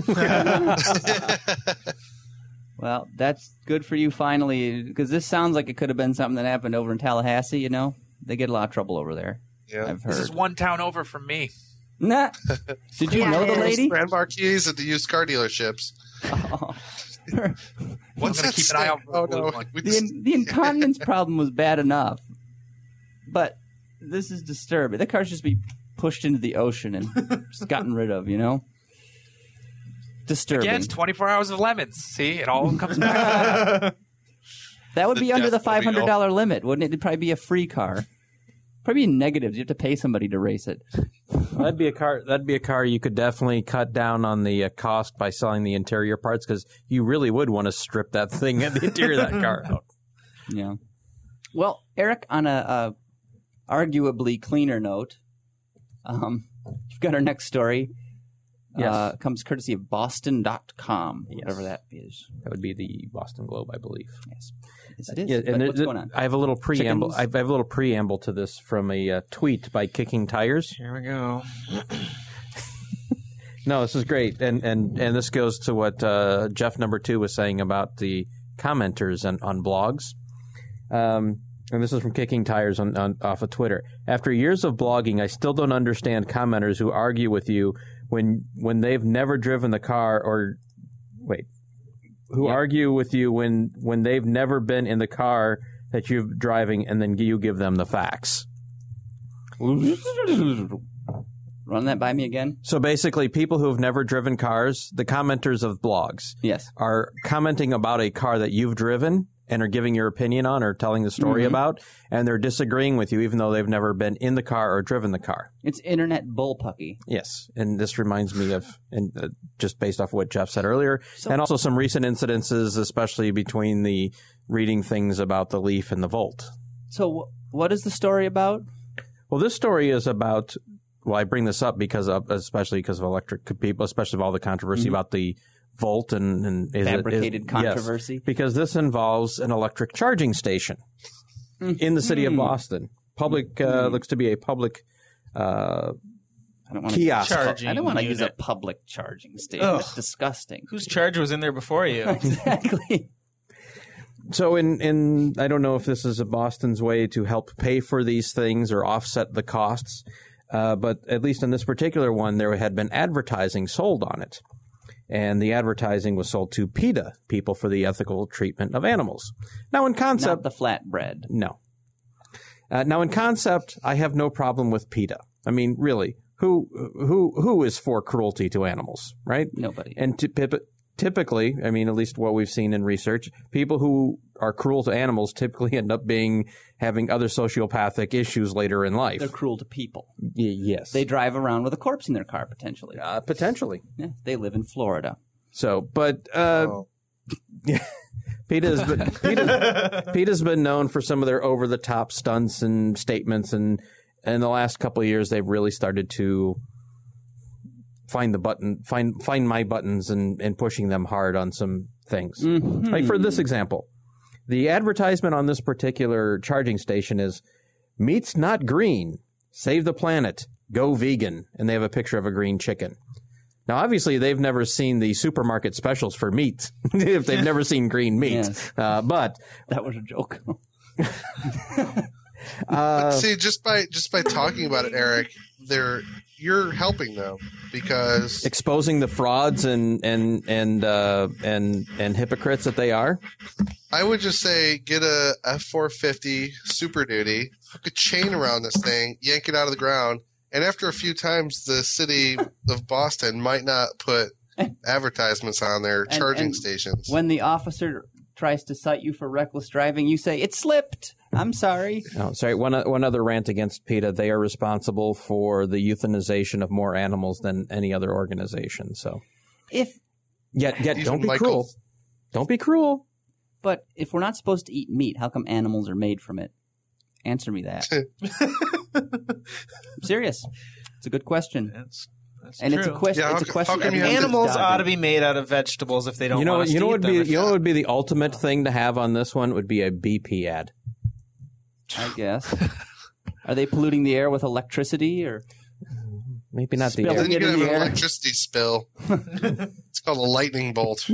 Well, that's good for you finally, because this sounds like it could have been something that happened over in Tallahassee, you know? They get a lot of trouble over there, Yeah. I've This heard. is one town over from me. Nah. Did you Yeah, know it the is. lady? Grand Marquis at the used car dealerships. Oh. What's gonna that keep an eye stink? out for Oh the blue no! one. We the, just- in, the incontinence problem was bad enough, but this is disturbing. The car should just be pushed into the ocean and just gotten rid of, you know? Disturbing. Again, it's twenty-four hours of lemons. See, it all comes back. That would The be under the Death five hundred Mobile. dollars limit, wouldn't it? It'd probably be a free car. Probably be negatives. You have to pay somebody to race it. That'd be a car. That'd be a car you could definitely cut down on the uh, cost by selling the interior parts, because you really would want to strip that thing at the interior of that car out. Yeah. Well, Eric, on a, a arguably cleaner note, um, you've got our next story. Yes. Uh, comes courtesy of Boston dot com, Yes. whatever that is. That would be the Boston Globe, I believe. Yes, yes it is. Yeah, But and there- what's going on? I have a little preamble. I Chickens? have a little preamble to this from a uh, tweet by Kicking Tires. Here we go. No, this is great, and and and this goes to what uh, Jeff number two was saying about the commenters on, on blogs. Um, and this is from Kicking Tires on, on off of Twitter. After years of blogging, I still don't understand commenters who argue with you when when they've never driven the car, or wait, who Yep. argue with you when when they've never been in the car that you're driving, and then you give them the facts. Run that by me again? So basically, people who have never driven cars, the commenters of blogs, Yes. are commenting about a car that you've driven and are giving your opinion on or telling the story Mhm. about, and they're disagreeing with you even though they've never been in the car or driven the car. It's internet bullpucky. Yes, and this reminds me of, and uh, just based off of what Jeff said earlier, So- and also some recent incidences, especially between the reading things about the Leaf and the Volt. So, wh- what is the story about? Well, this story is about. Well, I bring this up because of, especially because of electric people, especially of all the controversy Mhm. about the Volt and, and is Fabricated it, is, controversy. Yes, because this involves an electric charging station in the city of Boston. Public uh, looks to be a public uh, I don't want kiosk. Charging I don't want to use a unit. public charging station. Ugh. That's disgusting. Whose charger was in there before you? Exactly. So in, in I don't know if this is a Boston's way to help pay for these things or offset the costs, uh, but at least in this particular one, there had been advertising sold on it. And the advertising was sold to PETA, People for the Ethical Treatment of Animals. Now in concept... Not the flatbread. No. Uh, now in concept, I have no problem with PETA. I mean, really, who who who is for cruelty to animals, right? Nobody. And t- typically, I mean, at least what we've seen in research, people who are cruel to animals typically end up being having other sociopathic issues later in life. They're cruel to people. Y- yes. They drive around with a corpse in their car, potentially. Uh, potentially. Yeah, they live in Florida. So, but uh, Oh. PETA's been, PETA, PETA's been known for some of their over-the-top stunts and statements, and in the last couple of years, they've really started to find the button, find find my buttons, and, and pushing them hard on some things. Mm-hmm. Like for this example, the advertisement on this particular charging station is "Meat's not green, save the planet, go vegan," and they have a picture of a green chicken. Now, obviously, they've never seen the supermarket specials for meat, if they've never seen green meat. Yes. Uh, but That was a joke. uh, See, just by just by talking about it, Eric, they're you're helping them because exposing the frauds and and and uh, and and hypocrites that they are. I would just say get a F four fifty Super Duty, hook a chain around this thing, yank it out of the ground, and after a few times, the city of Boston might not put advertisements on their And- charging and stations. When the officer tries to cite you for reckless driving, you say, "It slipped. I'm sorry." Oh, sorry. One one other rant against PETA. They are responsible for the euthanization of more animals than any other organization. So, If yet, yet, Even don't be Michael- cruel. Don't be cruel. But if we're not supposed to eat meat, how come animals are made from it? Answer me that. I'm serious. It's a good question. That's, that's And true. it's a question. Yeah, how it's a co- question. how come you have everyone's to- Animals dodging. ought to be made out of vegetables if they don't You know, want us you know to what eat would them. be If- you know what would be the ultimate thing to have on this one would be a B P ad. I guess. Are they polluting the air with electricity or? Maybe not the Spilling Then air. you it can in have the an air. electricity spill. It's called a lightning bolt.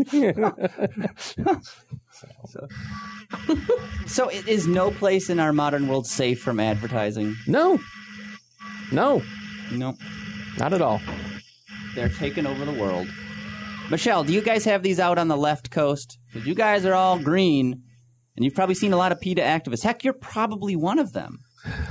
So it is no place in our modern world safe from advertising. No, no, No, not at all. they're taking over the world. Michelle, do you guys have these out on the left coast? Because you guys are all green, and you've probably seen a lot of PETA activists. Heck, you're probably one of them.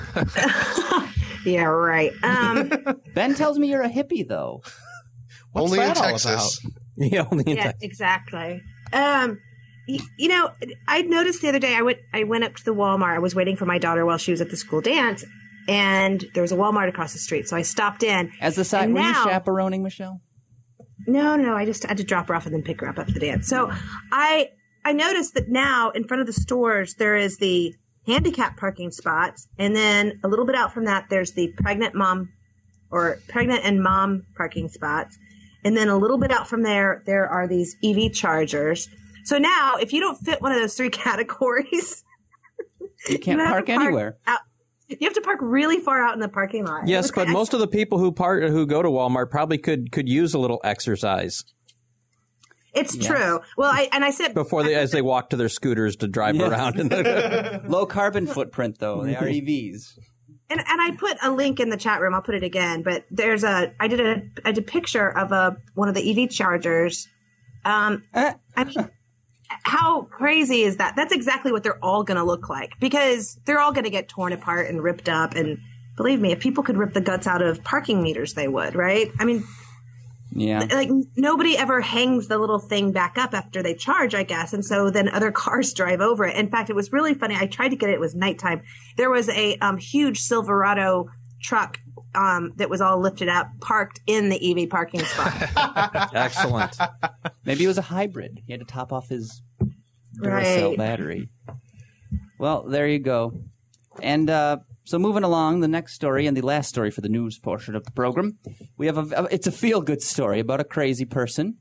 Yeah, right. Um, Ben tells me you're a hippie, though. What's Only in that all Texas. Yeah, only in yeah, Texas. exactly. Um, y- you know, I noticed the other day. I went. I went up to the Walmart. I was waiting for my daughter while she was at the school dance, and there was a Walmart across the street. So I stopped in. As the side, And were you now- chaperoning, Michelle? No, no, I just had to drop her off and then pick her up after the dance. So I I noticed that now in front of the stores there is the handicap parking spots, and then a little bit out from that there's the pregnant mom or pregnant and mom parking spots, and then a little bit out from there there are these E V chargers. So now if you don't fit one of those three categories, You can't you have park to anywhere. Out, you have to park really far out in the parking lot. Yes, Okay, but most of the people who part who go to Walmart probably could could use a little exercise it's Yes. true. Well, I and I said before they as they walk to their scooters to drive Yes. around. In the, Low carbon footprint, though. They are E Vs. And and I put a link in the chat room. I'll put it again. But there's a I did a I did a picture of a one of the E V chargers. Um, Eh. I mean, how crazy is that? That's exactly what they're all going to look like because they're all going to get torn apart and ripped up. And believe me, if people could rip the guts out of parking meters, they would, right? I mean, Yeah. like nobody ever hangs the little thing back up after they charge, I guess. And so then other cars drive over it. In fact, it was really funny. I tried to get it. It was nighttime. There was a um, huge Silverado truck um, that was all lifted up, parked in the E V parking spot. excellent. Maybe it was a hybrid. He had to top off his Duracell Right. battery. Well, there you go. And uh, so moving along, the next story and the last story for the news portion of the program, we have a. It's a feel-good story about a crazy person.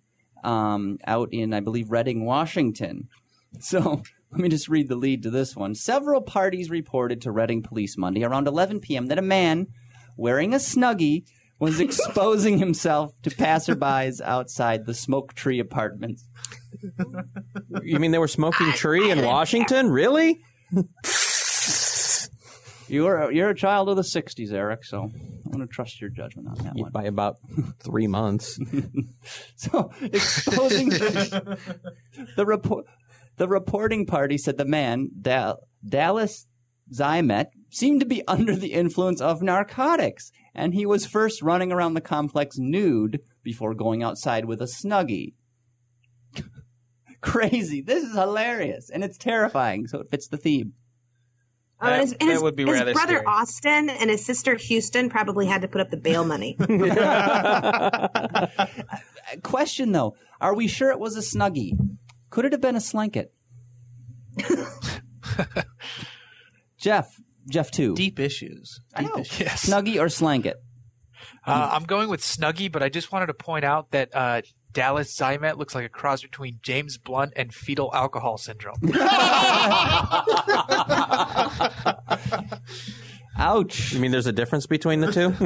um, out in, I believe, Reading, Washington. So let me just read the lead to this one. Several parties reported to Reading Police Monday around eleven p.m. that a man wearing a Snuggie was exposing himself to passerbys outside the Smoke Tree Apartments. You mean they were smoking tree in Washington? Really? You're a, you're a child of the sixties, Eric, so I'm going to trust your judgment on that one. By about three months. So, exposing the report, the reporting party said the man, Dal- Dallas Zymet, seemed to be under the influence of narcotics, and he was first running around the complex nude before going outside with a Snuggie. Crazy. This is hilarious, and it's terrifying, so it fits the theme. Oh, That- his, that his, would be his rather brother scary. Austin and his sister Houston probably had to put up the bail money. Question, though. Are we sure it was a Snuggie? Could it have been a Slanket? Jeff. Jeff two. Deep issues. Deep issues. Yes. Snuggie or Slanket? Uh, I'm going with Snuggie, but I just wanted to point out that uh, Dallas Zymet looks like a cross between James Blunt and fetal alcohol syndrome. Ouch. You mean there's a difference between the two?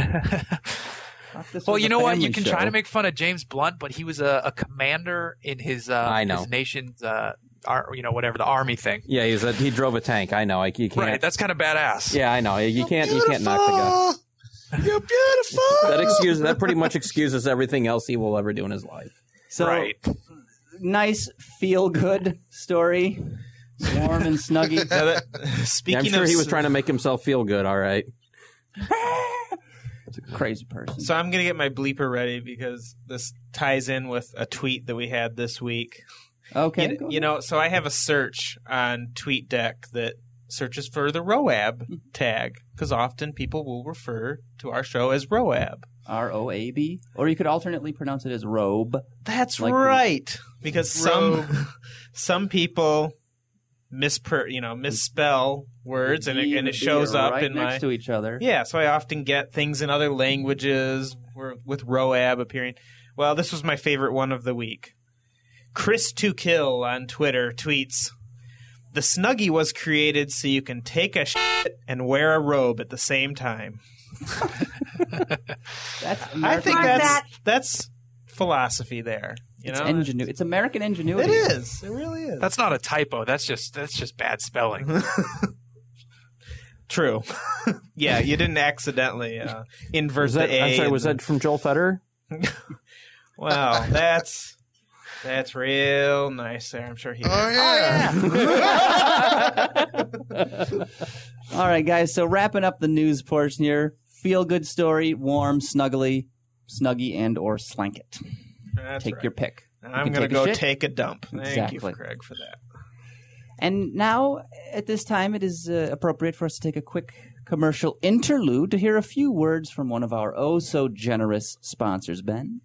This Well, was you a know what? You family can show. try to make fun of James Blunt, but he was a, a commander in his uh, I know. his nation's, uh, ar- you know, whatever the army thing. Yeah, he's a, he drove a tank. I know. I, you can't. Right, that's kind of badass. Yeah, I know. You can't. You can't knock the guy. You're beautiful. That excuse. That pretty much excuses everything else he will ever do in his life. So, Right. nice feel-good story. Warm and Snuggie. Now that- Yeah, speaking I'm sure of, he was trying to make himself feel good. All right. It's a crazy person. So I'm gonna get my bleeper ready because this ties in with a tweet that we had this week. Okay. You, go you know, so I have a search on TweetDeck that searches for the ROAB tag because often people will refer to our show as ROAB. R O A B? Or you could alternately pronounce it as robe. That's Like- right, because some some people misper you know misspell words and it, B and it B shows are up right in next my to each other. yeah. So I often get things in other languages where- with ROAB appearing. Well, this was my favorite one of the week. Chris to Kill on Twitter tweets, "The Snuggie was created so you can take a shit and wear a robe at the same time." That's I American, think Like that's that. that's philosophy there. You it's, know, ingenu- it's American it ingenuity. is. It really is. That's not a typo. That's just that's just bad spelling. True. Yeah, you didn't accidentally uh, invert Was that, the A. I'm sorry. in Was the- that from Joel Federer? Wow, that's that's real nice there. I'm sure he. Oh yeah. All right, guys. So wrapping up the news portion here. Feel good story, warm, snuggly, snuggie, and or slanket. That's Take right. your pick. I'm can gonna take a go shit. take a dump. Thank you, Exactly. Craig, for that. And now, at this time, it is uh, appropriate for us to take a quick commercial interlude to hear a few words from one of our oh so generous sponsors, Ben.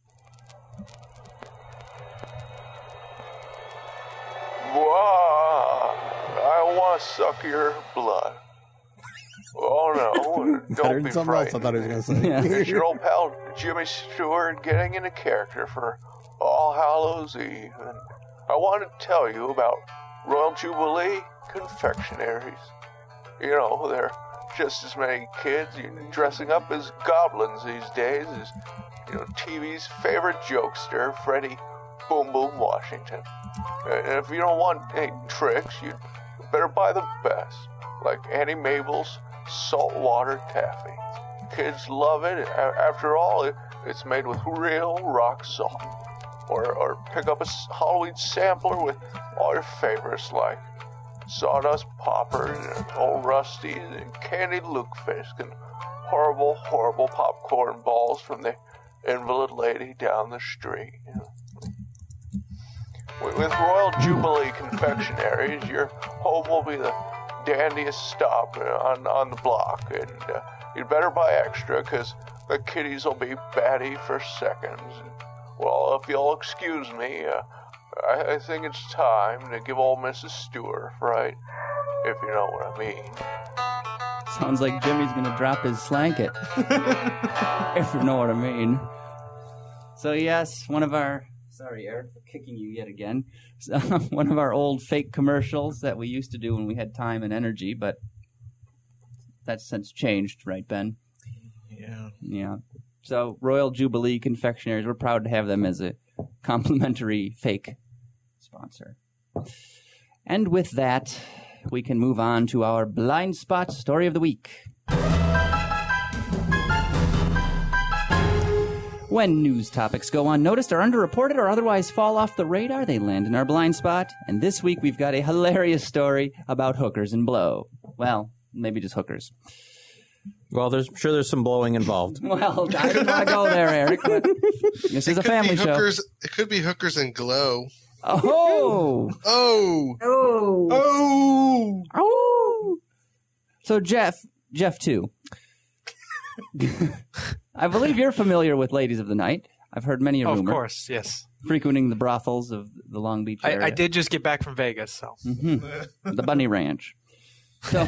Wah, I want to suck your blood. Oh no, Better don't than be something else I frightened. thought he was going to say. Yeah. It's your old pal Jimmy Stewart getting into character for All Hallows Eve. And I want to tell you about Royal Jubilee confectionaries. You know, there are just as many kids dressing up as goblins these days as, you know, T V's favorite jokester, Freddie Boom Boom Washington. And if you don't want any tricks, you better buy the best, like Annie Mabel's saltwater taffy. Kids love it. A- After all, it, it's made with real rock salt. Or, or pick up a s- Halloween sampler with all your favorites like Sawdust Poppers and Old Rusties and Candied Lukefisk and horrible, horrible popcorn balls from the invalid lady down the street. You know. With with Royal Jubilee confectionaries, your home will be the dandiest stop on, on the block, and uh, you'd better buy extra, because the kiddies will be batty for seconds. And, well, if you'll excuse me, uh, I, I think it's time to give old Missus Stewart a fright, if you know what I mean. Sounds like Jimmy's going to drop his slanket, if you know what I mean. So, yes, one of our Sorry, Eric, for kicking you yet again. One of our old fake commercials that we used to do when we had time and energy, but that's since changed, right, Ben? Yeah. Yeah. So, Royal Jubilee Confectionaries, we're proud to have them as a complimentary fake sponsor. And with that, we can move on to our blind spot story of the week. When news topics go unnoticed or underreported or otherwise fall off the radar, they land in our blind spot. And this week we've got a hilarious story about hookers and blow. Well, maybe just hookers. Well, there's I'm sure there's some blowing involved. Well, I didn't want to go there, Eric. But this is a family show. Hookers, it could be hookers and glow. Oh! Oh! Oh. Oh! Oh! So, Jeff, Jeff two. I believe you're familiar with Ladies of the Night. I've heard many a Oh, rumor. of course, yes. Frequenting the brothels of the Long Beach area. I, I did just get back from Vegas, so. Mm-hmm. The Bunny Ranch. So,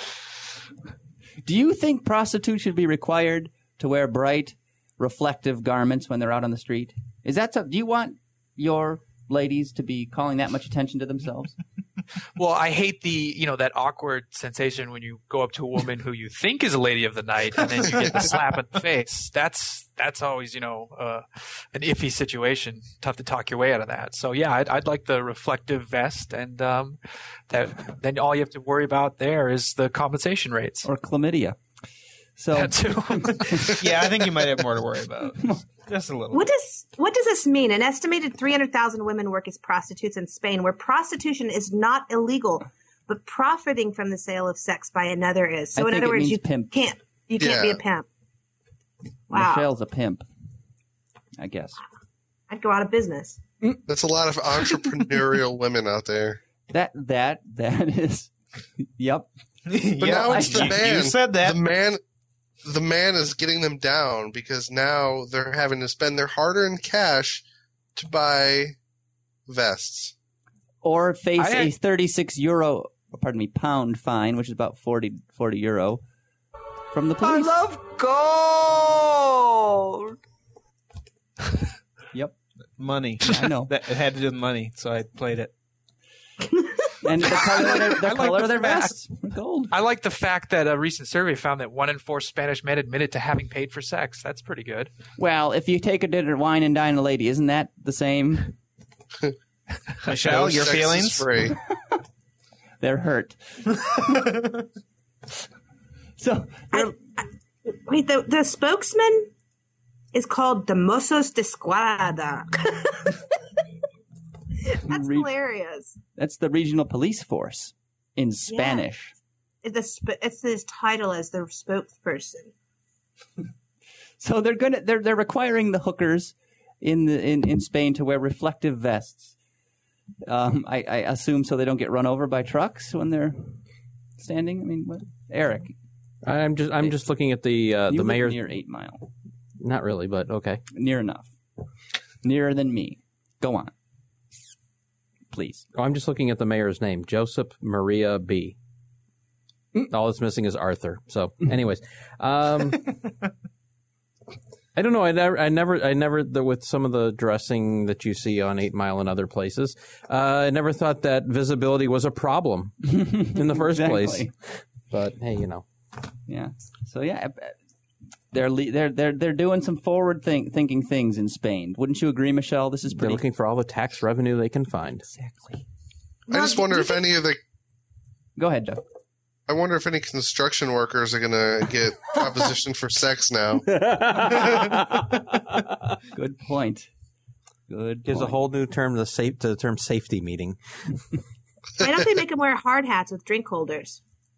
do you think prostitutes should be required to wear bright, reflective garments when they're out on the street? Is that so? Do you want your ladies to be calling that much attention to themselves? Well, I hate the, you know, that awkward sensation when you go up to a woman who you think is a lady of the night and then you get the slap in the face. That's that's always, you know, uh, an iffy situation. Tough to talk your way out of that. So, yeah, I'd, I'd like the reflective vest, and um, that then all you have to worry about there is the compensation rates. Or chlamydia. So, That too. Yeah, I think you might have more to worry about. Just a little. What does what does this mean? An estimated three hundred thousand women work as prostitutes in Spain, where prostitution is not illegal, but profiting from the sale of sex by another is. So, I in think other it words, means you pimp. can't you can't be Yeah. a pimp. Wow, Michelle's a pimp, I guess. I'd go out of business. That's a lot of entrepreneurial women out there. That, that, that is, yep. But Yeah, now it's the you- man. You said that. The man, the man is getting them down because now they're having to spend their hard-earned cash to buy vests. Or face I- a thirty-six euro, pardon me, pound fine, which is about forty, forty euro, from the police. gold. Yep, Money. I know. That, it had to do with money, so I played it. And the color of their, the I like color the of their fact- vests, gold. I like the fact that a recent survey found that one in four Spanish men admitted to having paid for sex. That's pretty good. Well, if you take a dinner, wine, and dine a lady, isn't that the same? Michelle, No your sex is feelings? free. They're hurt. So, they're- Wait, the the spokesman is called the Mossos de Esquadra. That's Re- hilarious. that's the regional police force in Spanish. It's, the sp- it's his title as the spokesperson. So they're gonna they're they're requiring the hookers in the in, in Spain to wear reflective vests. Um, I, I assume so they don't get run over by trucks when they're standing. I mean, what? Eric, I'm just I'm just looking at the uh, you the live mayor's. near Eight Mile, Not really, but okay. near enough, nearer than me. Go on, please. Oh, I'm just looking at the mayor's name, Joseph Maria B. All that's missing is Arthur. So, anyways, um, I don't know. I never, I never, I never. The, with some of the dressing that you see on Eight Mile and other places, uh, I never thought that visibility was a problem in the first Exactly. place. But hey, you know, Yeah. So yeah, they're le- they're they're they're doing some forward think- thinking things in Spain. Wouldn't you agree, Michelle? This is they're pretty. looking for all the tax revenue they can find. Exactly. I just wonder if any of the Go ahead, Joe. I wonder if any construction workers are going to get propositioned for sex now. Good point. Good. Gives a point. whole new term to, safe, to the term safety meeting. Why don't they make them wear hard hats with drink holders?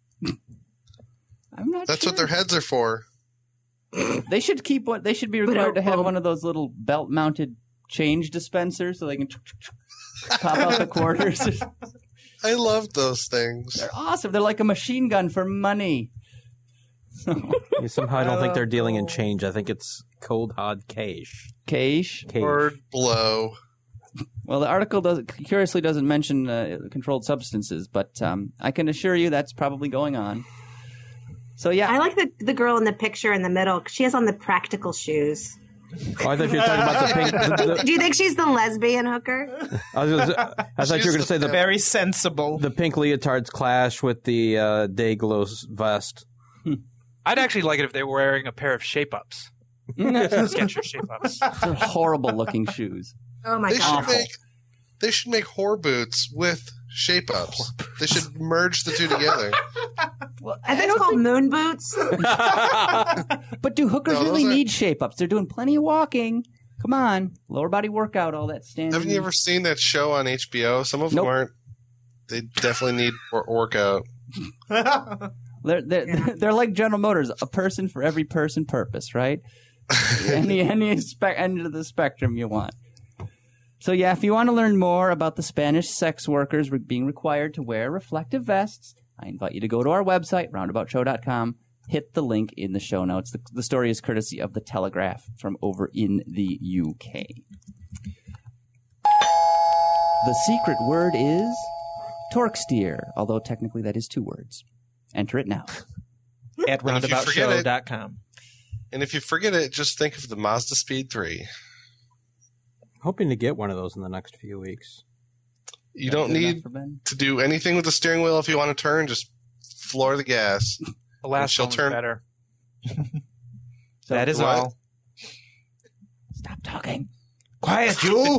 I'm not That's sure. what their heads are for. They should keep what they should be required to have one of those little belt-mounted change dispensers so they can pop out the quarters. I love those things. They're awesome. They're like a machine gun for money. Yeah, somehow I don't think they're dealing in change. I think it's cold hard cash. Cash. Cash. Or blow. Well, the article does curiously doesn't mention uh, controlled substances, but um, I can assure you that's probably going on. So yeah, I like the the girl in the picture in the middle. She has on the practical shoes. Oh, I thought you were talking about the pink. The, the, Do you think she's the lesbian hooker? I, was gonna, I thought you were going to say the Very sensible. the pink leotards clash with the uh, Dayglow vest. I'd actually like it if they were wearing a pair of shape-ups. Skechers shape-ups. They're horrible looking shoes. Oh my They god. should make they should make whore boots with shape ups. They should merge the two together. I think it's called moon boots. But do hookers No, really those are- need shape ups? They're doing plenty of walking. Come on, lower body workout, all that standing. Haven't you ever seen that show on H B O? Some of them Nope. aren't. They definitely need wor- workout. They're they're, Yeah. they're like General Motors, a person for every person purpose, right? any any spe- end of the spectrum you want. So yeah, if you want to learn more about the Spanish sex workers re- being required to wear reflective vests, I invite you to go to our website, roundabout show dot com. Hit the link in the show notes. The, the story is courtesy of The Telegraph from over in the U K. The secret word is torque steer, although technically that is two words. Enter it now. At And if you roundabout forget show it- dot com. And if you forget it, just think of the Mazda Speed three. Hoping to get one of those in the next few weeks. You don't Good enough need for Ben? to do anything with the steering wheel if you want to turn. Just floor the gas. The last she'll one was turn- better. So- That is What? all. Stop talking. Quiet, Jewel.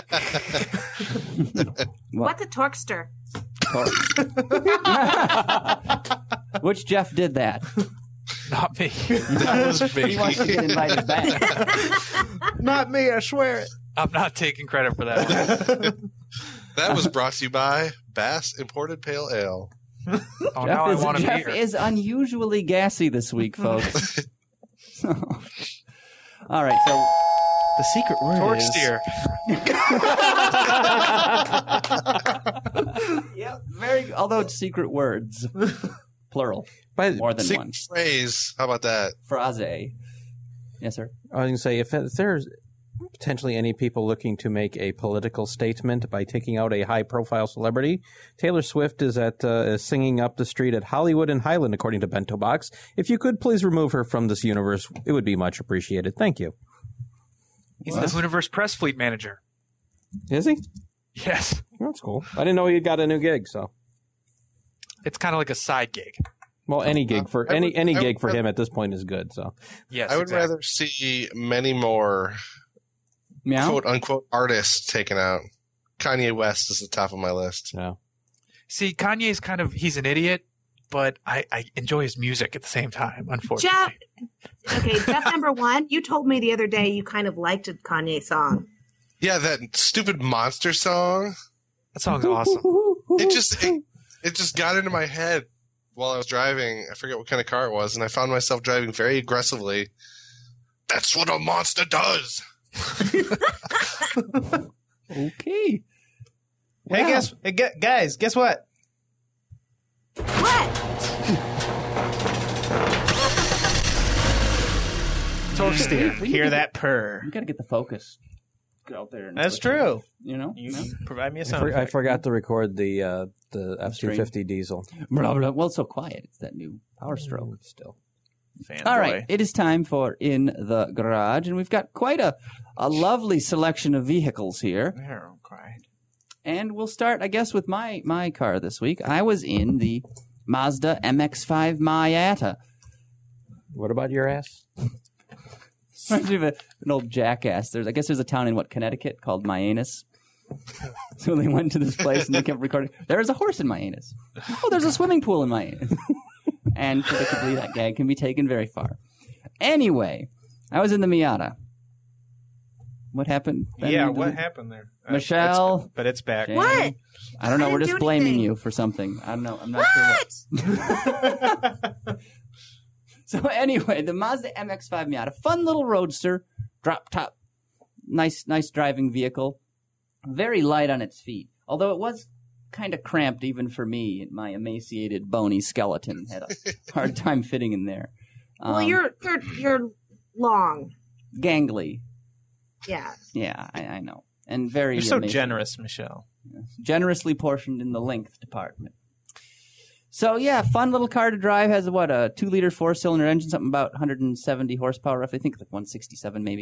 What's a torquester? Which Jeff did that? Not me. That was me. He wants to get invited back. Not me, I swear it. I'm not taking credit for that. That was brought to you by Bass Imported Pale Ale. Oh, Jeff, now I is, want a Jeff beer. is unusually gassy this week, folks. So- all right, so The secret word Torque is steer. yeah, very. Although it's secret words, plural, By, more than Sick one. phrase. How about that? Phrase. Yes, sir. I was going to say, if, if there's potentially any people looking to make a political statement by taking out a high-profile celebrity, Taylor Swift is at uh, is singing up the street at Hollywood and Highland, according to Bento Box. If you could please remove her from this universe, it would be much appreciated. Thank you. He's the Universe Press Fleet Manager. Is he? Yes. That's cool. I didn't know he got a new gig. So, It's kind of like a side gig. well, any gig for I any would- any I would gig for rather- him at this point is good. So, Yes, I would exactly. rather see many more Meow. quote unquote artists taken out. Kanye West is the top of my list. yeah. See, Kanye's kind of, he's an idiot, but I, I enjoy his music at the same time, unfortunately. Jeff. Okay, Jeff number one. You told me the other day you kind of liked a Kanye song. Yeah, that stupid monster song. That song's awesome. It just it, it just got into my head while I was driving. I forget what kind of car it was, and I found myself driving very aggressively. That's what a monster does. Okay. Hey, Wow. guess, hey, gu- guys, guess what? What? Torque steer. Hear that purr. You got to get the focus. Get out there. And That's switch it. true. You know. You No? provide me a I, sound for, I effect. forgot to record the uh, the F two fifty diesel. Blah, blah. Well, it's so quiet. It's that new Power Stroke. Still, Fanboy. All right, it is time for In the Garage, and we've got quite a, a lovely selection of vehicles here. Oh, cried. And we'll start, I guess, with my, my car this week. I was in the Mazda M X five Miata. what about your ass? Reminds me of a, an old jackass. There's, I guess there's a town in, what, Connecticut called Myanus. So they went to this place and they kept recording. There's a horse in my anus. Oh, there's a swimming pool in my anus. And predictably, that gag can be taken very far. Anyway, I was in the Miata. What happened? Ben? Yeah, You what didn't- happened there? Uh, Michelle? it's- But it's back. Jane? What? I don't know. I We're didn't just do blaming anything. you for something. I don't know. I'm not What? sure what. So anyway, the Mazda M X five Miata, fun little roadster, drop top, nice, nice driving vehicle, very light on its feet. Although it was kind of cramped even for me. My emaciated, bony skeleton had a hard time fitting in there. Well, Um, you're you're you're long. gangly. Yeah. Yeah, I, I know, and very You're so emaciated. generous, Michelle. Generously portioned in the length department. So yeah, fun little car to drive. Has what, a two liter four cylinder engine, something about one hundred seventy horsepower roughly. I think like one sixty-seven maybe.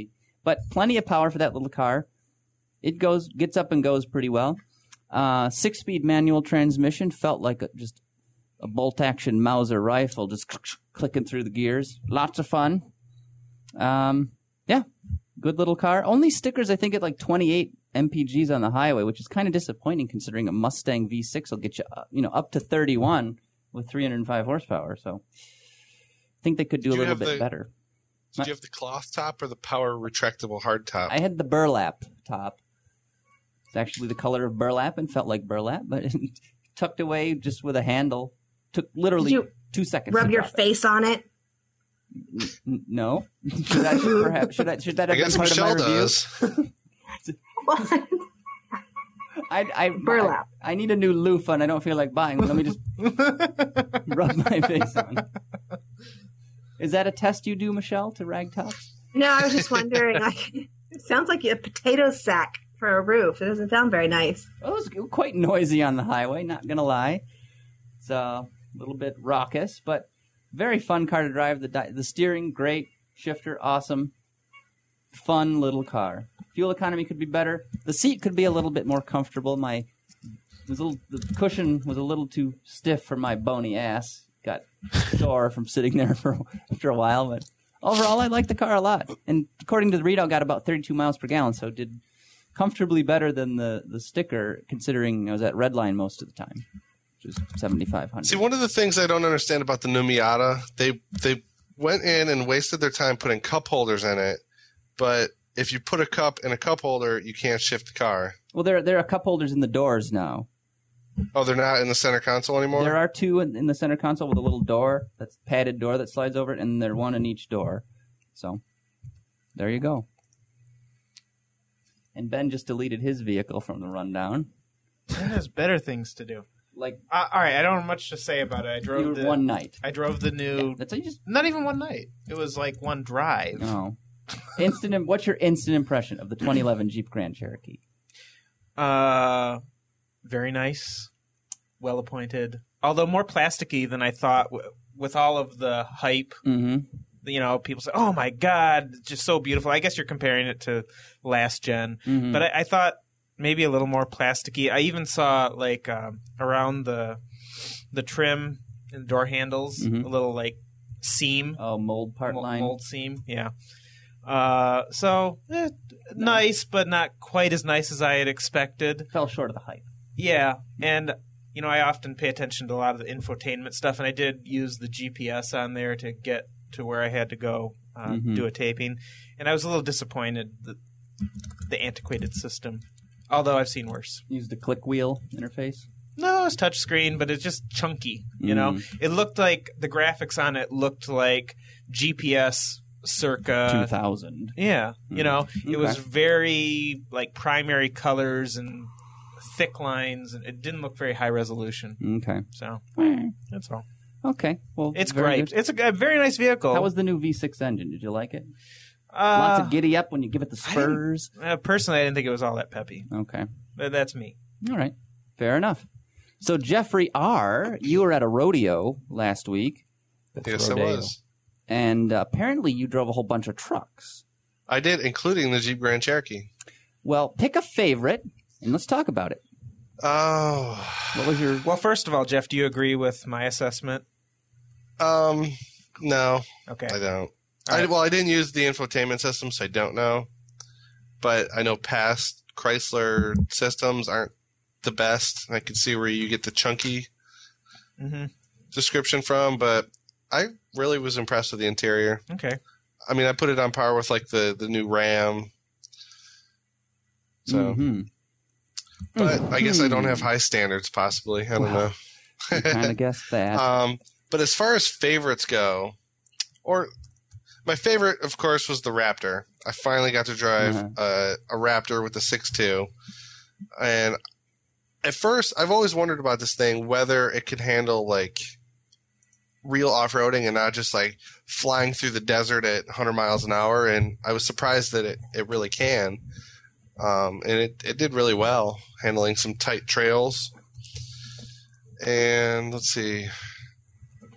but plenty of power for that little car. It goes, gets up and goes pretty well. Uh, six-speed manual transmission, felt like a, just a bolt-action Mauser rifle, just clicking through the gears. Lots of fun. Um, yeah, good little car. Only stickers, I think, at like twenty-eight M P Gs on the highway, which is kind of disappointing considering a Mustang V six will get you, uh, you know, up to thirty-one with three hundred five horsepower. So I think they could do Did a little bit the, better. Did you have the cloth top or the power retractable hard top? I had the burlap top. It's actually the color of burlap and felt like burlap, but tucked away just with a handle. Took literally Did you two seconds. Rub to your drop it. face on it. N- no. Should I should perhaps should I should that have I guess been part Michelle of my review? does. What? I, I Burlap. I, I need a new loofah and I don't feel like buying one. Let me just rub my face on. Is that a test you do, Michelle, to rag tops? No, I was just wondering. Like, it sounds like a potato sack for a roof. It doesn't sound very nice. It was quite noisy on the highway, not going to lie. It's a little bit raucous, but very fun car to drive. The di- the steering, great. Shifter, awesome. Fun little car. Fuel economy could be better. The seat could be a little bit more comfortable. My was a little, the cushion was a little too stiff for my bony ass. Got sore from sitting there for after a while, but overall, I like the car a lot. And according to the readout, got about thirty-two miles per gallon, so it did comfortably better than the, the sticker, considering I was at Redline most of the time, which was seventy-five hundred. See, one of the things I don't understand about the new Miata, they they went in and wasted their time putting cup holders in it, but if you put a cup in a cup holder, you can't shift the car. Well, there there are cup holders in the doors now. Oh, they're not in the center console anymore? There are two in, in the center console with a little door, that's padded door that slides over it, and there's one in each door. So, there you go. And Ben just deleted his vehicle from the rundown. Ben has better things to do. Like, Uh, all right, I don't have much to say about it. I you drove were the one night. I drove the new. That's how you just. Not even one night. It was like one drive. Oh. Instant. im- What's your instant impression of the twenty eleven Jeep Grand Cherokee? Uh, very nice, well appointed. Although more plasticky than I thought. W- with all of the hype, Mm-hmm. you know, people say, "Oh my God, it's just so beautiful." I guess you're comparing it to last gen, Mhm. but I, I thought maybe a little more plasticky. I even saw like um, around the the trim and door handles, Mhm. a little like seam, Oh, mold part Mo- line. mold seam, yeah. Uh, so eh, nice, but not quite as nice as I had expected. Fell short of the hype. Yeah, and you know, I often pay attention to a lot of the infotainment stuff, and I did use the G P S on there to get to where I had to go uh, Mhm. do a taping, and I was a little disappointed that the antiquated system. Although I've seen worse. Used the click wheel interface. No, it's touchscreen, but it's just chunky. You know, Mm. it looked like the graphics on it looked like G P S circa two thousand. Yeah, you Mm. know, it was Okay. very like primary colors and thick lines, and it didn't look very high resolution. Okay. So that's all. Okay. Well, It's very great. good. It's a, a very nice vehicle. How was the new V six engine? Did you like it? uh, Lots of giddy up when you give it the I didn't- spurs. uh, personally, I didn't think it was all that peppy. Okay. But that's me. All right. Fair enough. So, Jeffrey R., you were at a rodeo last week, Yes, I Rodeo. was. and uh, apparently you drove a whole bunch of trucks. I did, including the Jeep Grand Cherokee. Well, pick a favorite, and let's talk about it. Oh, What was your... Well, first of all, Jeff, do you agree with my assessment? um, no, Okay. I don't. All I, right. well, I didn't use the infotainment system, so I don't know. But I know past Chrysler systems aren't the best. I can see where you get the chunky Mm-hmm. description from, but I really was impressed with the interior. Okay. I mean, I put it on par with like the, the new Ram. So, Mhm. but I guess I don't have high standards. Possibly, I don't Well, know. kind of guessed that. Um, but as far as favorites go, or my favorite, of course, was the Raptor. I finally got to drive Uh-huh. uh, a Raptor with the six two, and at first, I've always wondered about this thing whether it could handle like real off-roading and not just like flying through the desert at one hundred miles an hour. And I was surprised that it, it really can. Um, and it, it did really well, handling some tight trails. And let's see.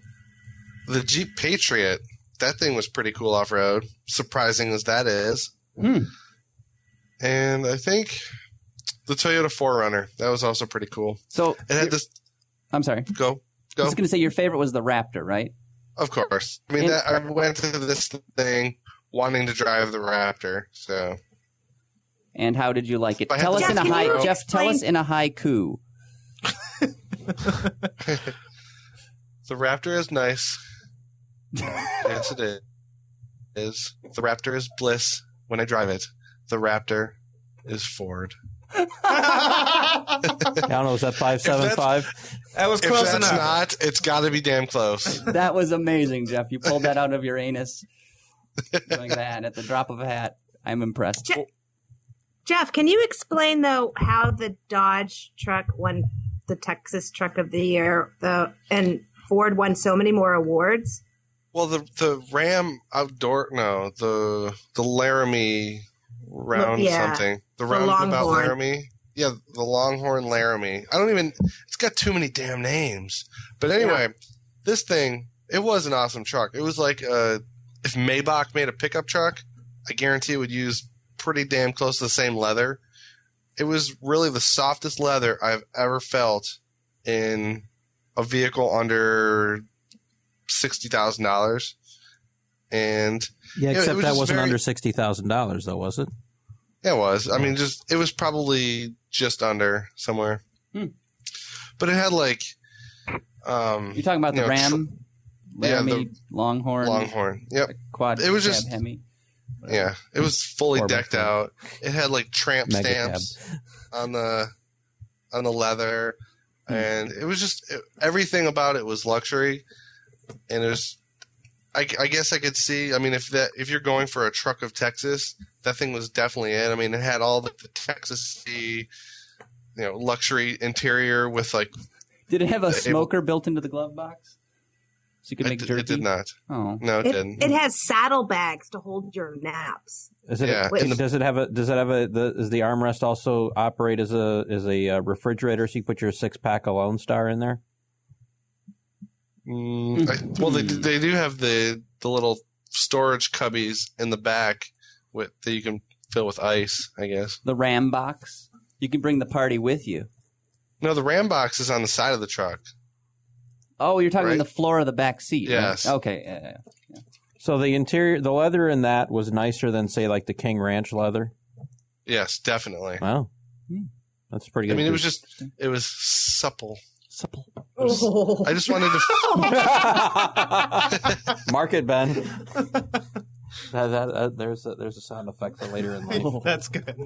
The Jeep Patriot, that thing was pretty cool off-road, surprising as that is. Hmm. And I think the Toyota four runner, that was also pretty cool. So it had this. I'm sorry. Go. Go. I was going to say your favorite was the Raptor, right? Of course. I mean, And- that, I went to this thing wanting to drive the Raptor. So. And how did you like it? I had Tell to us in a Jeff, high, can you Jeff. Tell us explain- in a haiku. The Raptor is nice. Yes, it is. Is the Raptor is bliss when I drive it. The Raptor is Ford. I don't know. Is that five seven five? That was If close that's enough. not, it's got to be damn close. That was amazing, Jeff. You pulled that out of your anus like that at the drop of a hat. I'm impressed. Je- Jeff, can you explain though how the Dodge truck won the Texas Truck of the Year, the and Ford won so many more awards? Well, the the Ram outdoor no the the Laramie round Yeah, something the the roundabout Longhorn. Laramie. Yeah, the Longhorn Laramie. I don't even. It's got too many damn names. But anyway, this thing it was an awesome truck. It was like uh, if Maybach made a pickup truck, I guarantee it would use pretty damn close to the same leather. It was really the softest leather I've ever felt in a vehicle under sixty thousand dollars, and Yeah, it- it except was that just wasn't very- under sixty thousand dollars, though, was it? yeah, it was. I mean, just it was probably just under somewhere, Hmm. but it had like um, You're talking about you the know, Ram, yeah, Laramie, the Longhorn, Longhorn. Yep. quad. It was cab just- Hemi. Yeah, it was fully Four by decked four. out. It had like tramp Mega stamps on the on the leather, Hmm. and it was just it, everything about it was luxury. And it was, I, I guess I could see. I mean, if that if you're going for a truck of Texas, that thing was definitely it. I mean, it had all the, the Texas, you know, luxury interior with like. Did it have a It- smoker built into the glove box? So you could It, make d- jerky? it did not. Oh. No, it, It, didn't. it has saddlebags to hold your naps. Is it? Yeah, a- and the- does it have a? Does it have a? The, does the armrest also operate as a as a uh, refrigerator? So you put your six pack of Lone Star in there. Mm, I, well, they they do have the the little storage cubbies in the back with that you can fill with ice. I guess. The Ram box. You can bring the party with you. No, the Ram box is on the side of the truck. Oh, you're talking Right. on the floor of the back seat. right? Yes. Okay. yeah, yeah. So the interior, the leather in that was nicer than say like the King Ranch leather. Yes, definitely. Wow, Hmm. that's pretty I good. mean, it was just it was supple. supple. Oh. I just wanted to. Mark it, Ben. that, that, that, there's a, there's a sound effect for later in life. That's good.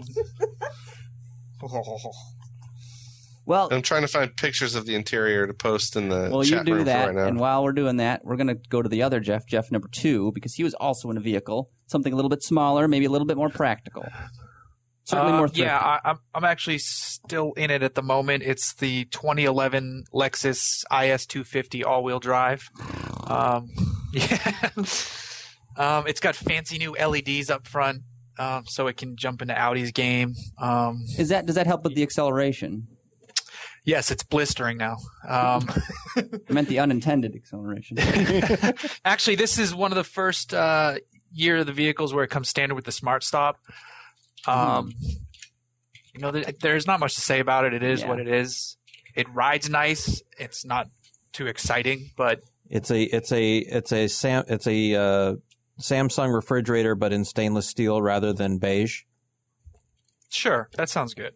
Well, I'm trying to find pictures of the interior to post in the well, you chat do room that, for right and now. while we're doing that, we're going to go to the other Jeff, Jeff number two, because he was also in a vehicle, something a little bit smaller, maybe a little bit more practical. Certainly Uh, more thrifty. yeah, I, I'm I'm actually still in it at the moment. It's the twenty eleven Lexus I S two fifty all-wheel drive. Um, yeah, um, it's got fancy new L E Ds up front, um, so it can jump into Audi's game. Um, Is that does that help with the acceleration? yes, it's blistering now. Um, I meant the unintended acceleration. Actually, this is one of the first uh, year of the vehicles where it comes standard with the Smart Stop. Um, you know, th- there's not much to say about it. It is Yeah. what it is. It rides nice. It's not too exciting, but It's a it's a it's a Sam it's a uh, Samsung refrigerator, but in stainless steel rather than beige. sure, that sounds good.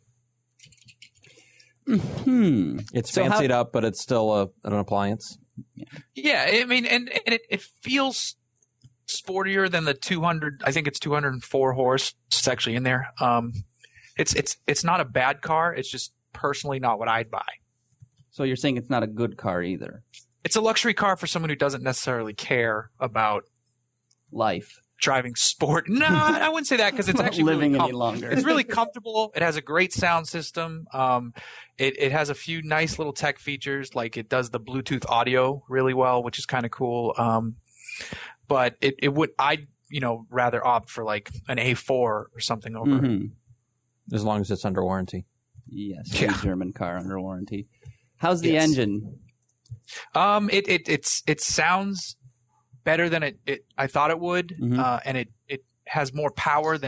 Hmm. It's So how- fancied up, but it's still a, an appliance. Yeah, I mean, and, and it, it feels sportier than the two hundred. I think it's two hundred four horse. It's actually in there. Um, it's it's it's not a bad car. It's just personally not what I'd buy. So you're saying it's not a good car either. It's a luxury car for someone who doesn't necessarily care about Life. driving sport. No, I wouldn't say that because it's Not actually living really any com- longer. It's really comfortable. It has a great sound system. Um, it it has a few nice little tech features, like it does the Bluetooth audio really well, which is kind of cool. Um, but it it would I'd you know rather opt for like an A four or something over. it. Mhm. As long as it's under warranty. Yes. Yeah. A German car under warranty. How's the Yes. engine? Um, it it it's it sounds better than it, it I thought it would, Mhm. uh, and it it has more power than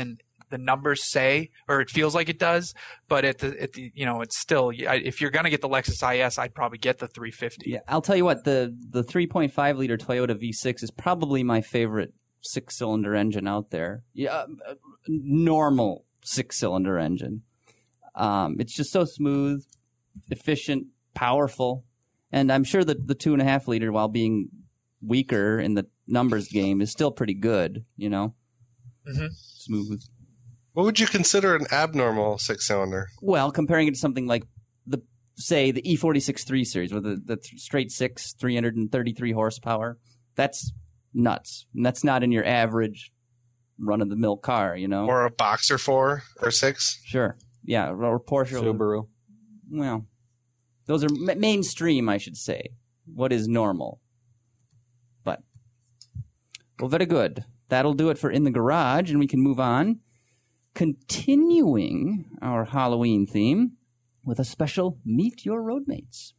the numbers say, or it feels like it does. But at the, at the you know, it's still, if you're going to get the Lexus I S, I'd probably get the three fifty. Yeah, I'll tell you what, the, the three point five liter Toyota V six is probably my favorite six-cylinder engine out there. Yeah, uh, normal six-cylinder engine. Um, it's just so smooth, efficient, powerful. And I'm sure that the two and a half liter, while being weaker in the numbers game, is still pretty good, you know? Mm-hmm. Smooth. What would you consider an abnormal six-cylinder? Well, comparing it to something like, the say, the E forty-six three Series, with the, the straight six, three hundred thirty-three horsepower, that's nuts. And that's not in your average run-of-the-mill car, you know? Or a Boxer four or six? Sure. Yeah, or Porsche. Subaru. Well, those are ma- mainstream, I should say. What is normal? But, well, very good. That'll do it for In the Garage, and we can move on. Continuing our Halloween theme with a special Meet Your Roadmates.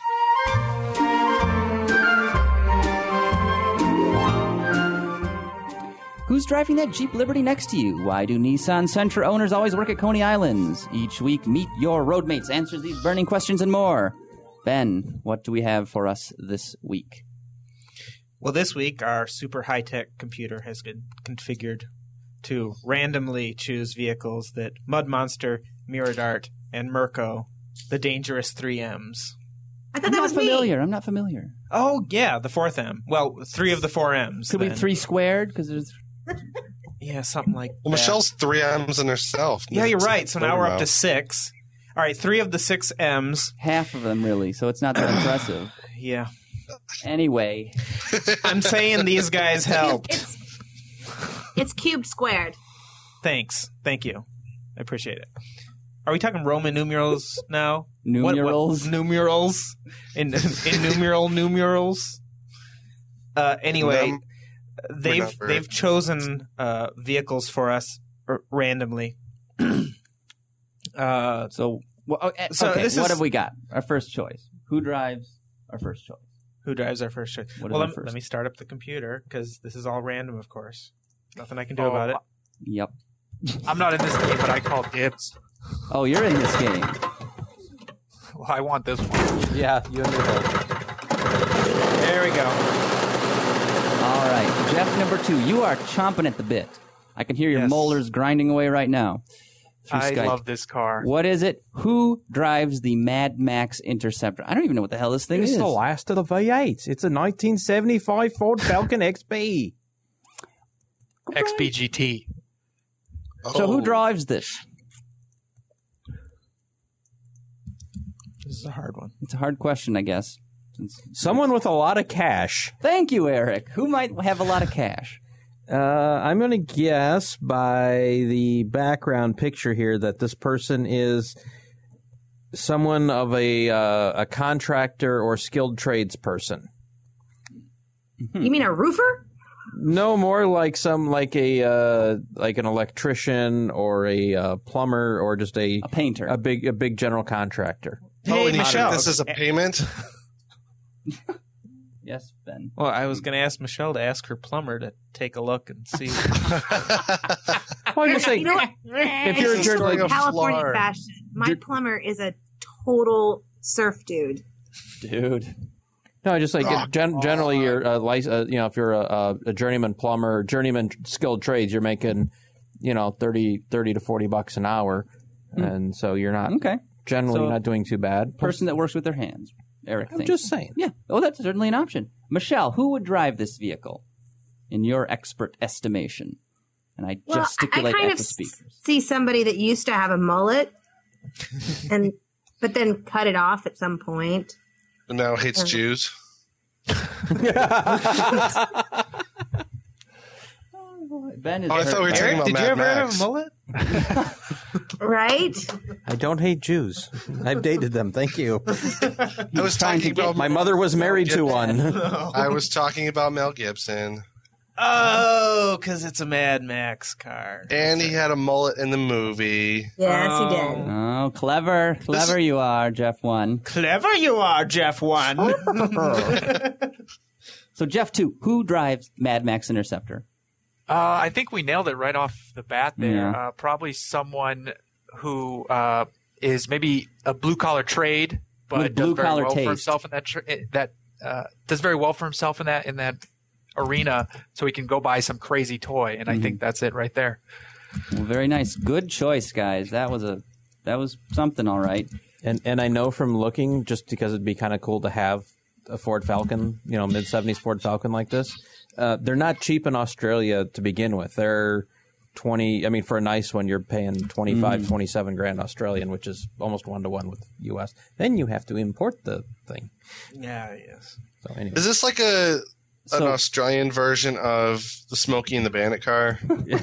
Who's driving that Jeep Liberty next to you? Why do Nissan Sentra owners always work at Coney Islands? Each week, Meet Your Roadmates answers these burning questions and more. Ben, what do we have for us this week? Well, this week, our super high-tech computer has been configured to randomly choose vehicles that Mud Monster, Mirror Dart, and Mirko, the dangerous three M's. I thought I'm that not was familiar. I'm not familiar. Oh, yeah, the fourth M. Well, three of the four M's. Could we then. three squared? Because there's... Yeah, something like Well, that. Michelle's three M's in herself. Yeah, you're right. So now we're up to Wow. six. All right, three of the six M's. half of them, really, so it's not that impressive. Yeah. Anyway, I'm saying these guys helped. It's, it's cubed squared. Thanks. Thank you. I appreciate it. Are we talking Roman numerals now? numerals. What, what, numerals? In, in numeral numerals? Uh, anyway, Num- they've number. they've chosen uh, vehicles for us r- randomly. uh, So, well, okay, So okay, this what is- have we got? Our first choice. Who drives our first choice? who drives our first choice? What is Well, our let, first? let me start up the computer because this is all random, of course. Nothing I can do Oh, about it. Yep. I'm not in this game, but I call dibs. Oh, you're in this game. Well, I want this one. Yeah, you and me both. There we go. All right, Jeff, number two. You are chomping at the bit. I can hear your Yes. molars grinding away right now. Through I Skype. love this car. What is it? Who drives the Mad Max Interceptor? I don't even know what the hell this thing It's is. the last of the V eights. It's a nineteen seventy-five Ford Falcon X B. X B G T. So who Oh. drives this? This is a hard one. It's a hard question, I guess. Since- Someone with a lot of cash. Thank you, Eric. Who might have a lot of cash? Uh, I'm going to guess by the background picture here that this person is someone of a uh, a contractor or skilled trades person. You mean a roofer? No, more like some like a uh, like an electrician or a uh, plumber or just a A painter. a big a big general contractor. Oh, Hey, and you Michelle. treat this is a payment? Yes, Ben. Well, I was going to ask Michelle to ask her plumber to take a look and see. Well, I'm just saying, You know what? if you're a It's journalist- just California Florida. fashion. My You're- plumber is a total surf dude. Dude. no, just like Oh, gen- generally, you're a lic- uh, you know, if you're a, a, a journeyman plumber, journeyman skilled trades, you're making, you know, thirty, thirty to forty bucks an hour, and so you're not Okay. generally So- not doing too bad. Person that works with their hands. Eric I'm thinks. just saying. Yeah. Oh, that's certainly an option. Michelle, who would drive this vehicle in your expert estimation? And I Well, I gesticulate kind at of the s- speakers. see somebody that used to have a mullet, and but then cut it off at some point. And now hates Jews. Ben is Oh, I thought we were talking Eric, about did Mad you ever Max. have a mullet? Right? I don't hate Jews. I've dated them. Thank you. I was talking about My mother was married to one. I was talking about Mel Gibson, Oh, because it's a Mad Max car. and he had a mullet in the movie. Yes, he did. Oh, clever. Clever you are, Jeff one. Clever you are, Jeff one. So, Jeff two, who drives Mad Max Interceptor? Uh, I think we nailed it right off the bat there. Yeah. Uh, probably someone who uh, is maybe a blue collar trade, but With does very blue-collar well taste. for himself in that tra- that uh, does very well for himself in that in that arena, so he can go buy some crazy toy. And I think that's it right there. Well, very nice. Good choice, guys. That was a that was something, all right. And and I know from looking, just because it'd be kind of cool to have a Ford Falcon, you know, mid seventies Ford Falcon like this. Uh, they're not cheap in Australia to begin with. They're twenty. I mean, for a nice one, you're paying twenty-five, mm. twenty-seven grand Australian, which is almost one to one with U S. Then you have to import the thing. Yeah. Yes. So anyway. Is this like a an So- Australian version of the Smokey and the Bandit car?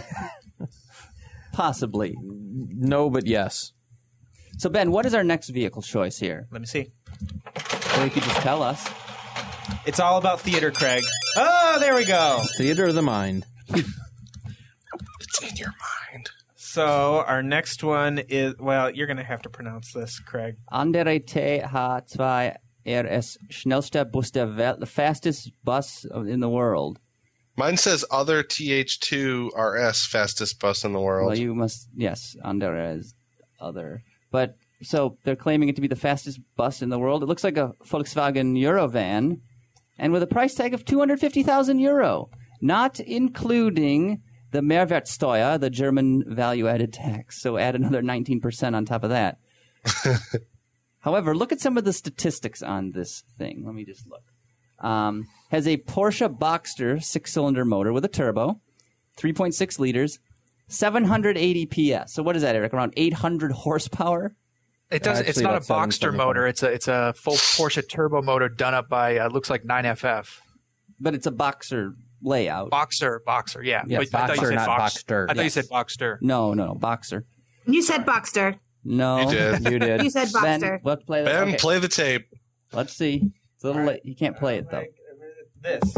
Possibly. No, but yes. So, Ben, what is our next vehicle choice here? Let me see. Or you could just tell us. It's all about theater, Craig. Oh, there we go. Theater of the mind. It's in your mind. So our next one is, well, you're going to have to pronounce this, Craig. Andere T H two R S schnellster Bus der Welt, the fastest bus in the world. Mine says other T H two R S fastest bus in the world. Well, you must, yes, andere is other. But, so they're claiming it to be the fastest bus in the world. It looks like a Volkswagen Eurovan, and with a price tag of two hundred fifty thousand euro, not including the Mehrwertsteuer, the German value-added tax. So add another nineteen percent on top of that. However, look at some of the statistics on this thing. Let me just look. Um, has a Porsche Boxster six-cylinder motor with a turbo, three point six liters, seven hundred eighty P S. So what is that, Eric? Around eight hundred horsepower? It does. Actually, It's not a about seven Boxster seventy-five. motor. It's a it's a full Porsche turbo motor done up by uh, looks like nine F F. But it's a Boxer layout. Boxer, Boxer, yeah. Yeah, But I thought you Boxer, said not Box- Boxster. I thought you Yes. said Boxster. No, no, no, Boxer. You said Boxster. No. You did. You did. You said Ben, Boxster. let's play that. Ben, Okay. play the tape. Let's see. It's a little late. You can't play it, though. This.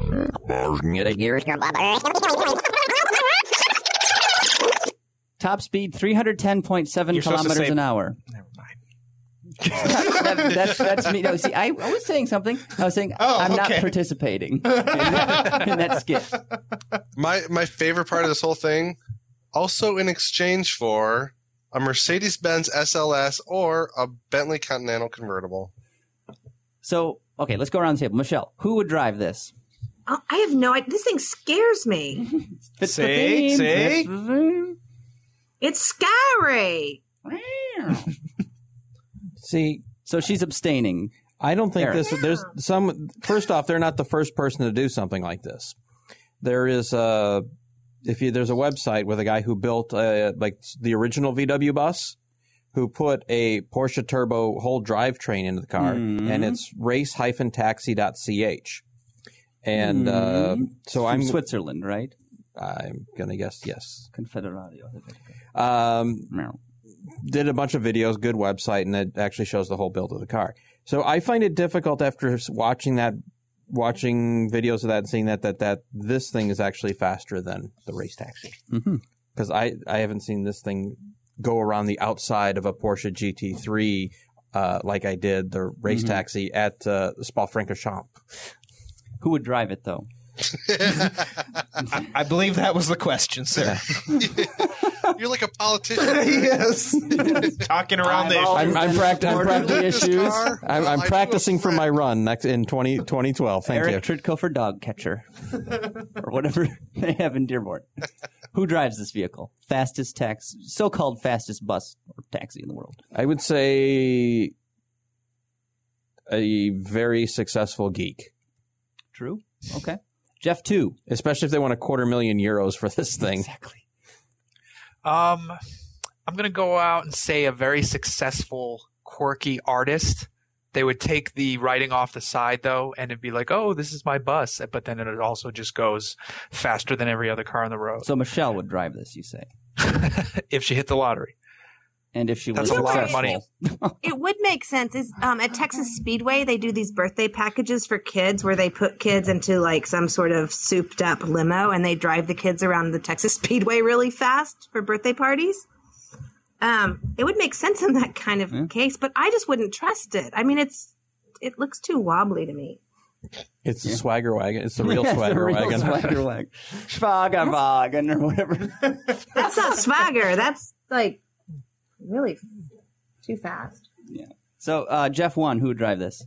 Top speed, three hundred ten point seven You're supposed to kilometers say- an hour. Never mind. that, that's, that's me. No, see, I, I was saying something. I was saying Oh, I'm okay. not participating in that, in that skit. My my favorite part of this whole thing, also in exchange for a Mercedes-Benz S L S or a Bentley Continental convertible. So, okay, let's go around the table. Michelle, who would drive this? Oh, I have no idea. This thing scares me. Fits the See? theme, See? fits the theme. It's scary. See, So she's abstaining. I don't think Eric. this. There's some. First off, they're not the first person to do something like this. There is a. If you there's a website with a guy who built a, like the original V W bus, who put a Porsche Turbo whole drivetrain into the car, Mhm. and it's race dash taxi dot c h. And uh, so From I'm Switzerland, right? I'm gonna guess yes. Confederadio. Um, No. did a bunch of videos, good website, and it actually shows the whole build of the car. So I find it difficult after watching that, watching videos of that, and seeing that that that this thing is actually faster than the race taxi. Mhm. Because I I haven't seen this thing go around the outside of a Porsche G T three uh, like I did the race Mhm. taxi at uh, Spa-Francorchamps. Who would drive it, though? I, I believe that was the question, sir. You're like a politician. Yes. Talking around the I'm issue. I'm, I'm, pract- I'm, Supporter of pract- the issues. Car? I'm, I'm I do practicing for a my run next in twenty, twenty twelve. Thank Eric you. Tritko for dog catcher. Or whatever they have in Dearborn. Who drives this vehicle? Fastest tax, so-called fastest bus or taxi in the world. I would say a very successful geek, True. Okay. Jeff, two. especially if they want a quarter million euros for this thing. Exactly. Um, I'm going to go out and say a very successful, quirky artist. They would take the writing off the side, though, and it'd be like, oh, this is my bus. But then it also just goes faster than every other car on the road So Michelle would drive this, you say. if she hit the lottery. And if she was That's a lot of successful. money. It would make sense. Is um, at Texas Speedway they do these birthday packages for kids where they put kids into like some sort of souped up limo and they drive the kids around the Texas Speedway really fast for birthday parties. Um, it would make sense in that kind of Yeah. case, but I just wouldn't trust it. I mean, it's it looks too wobbly to me. It's the swagger wagon. It's the real Yeah, it's the swagger real wagon. swagger wagon. Schwagerwagen or whatever. That's not swagger. That's like really too fast. Yeah. So uh, Jeff one, who would drive this?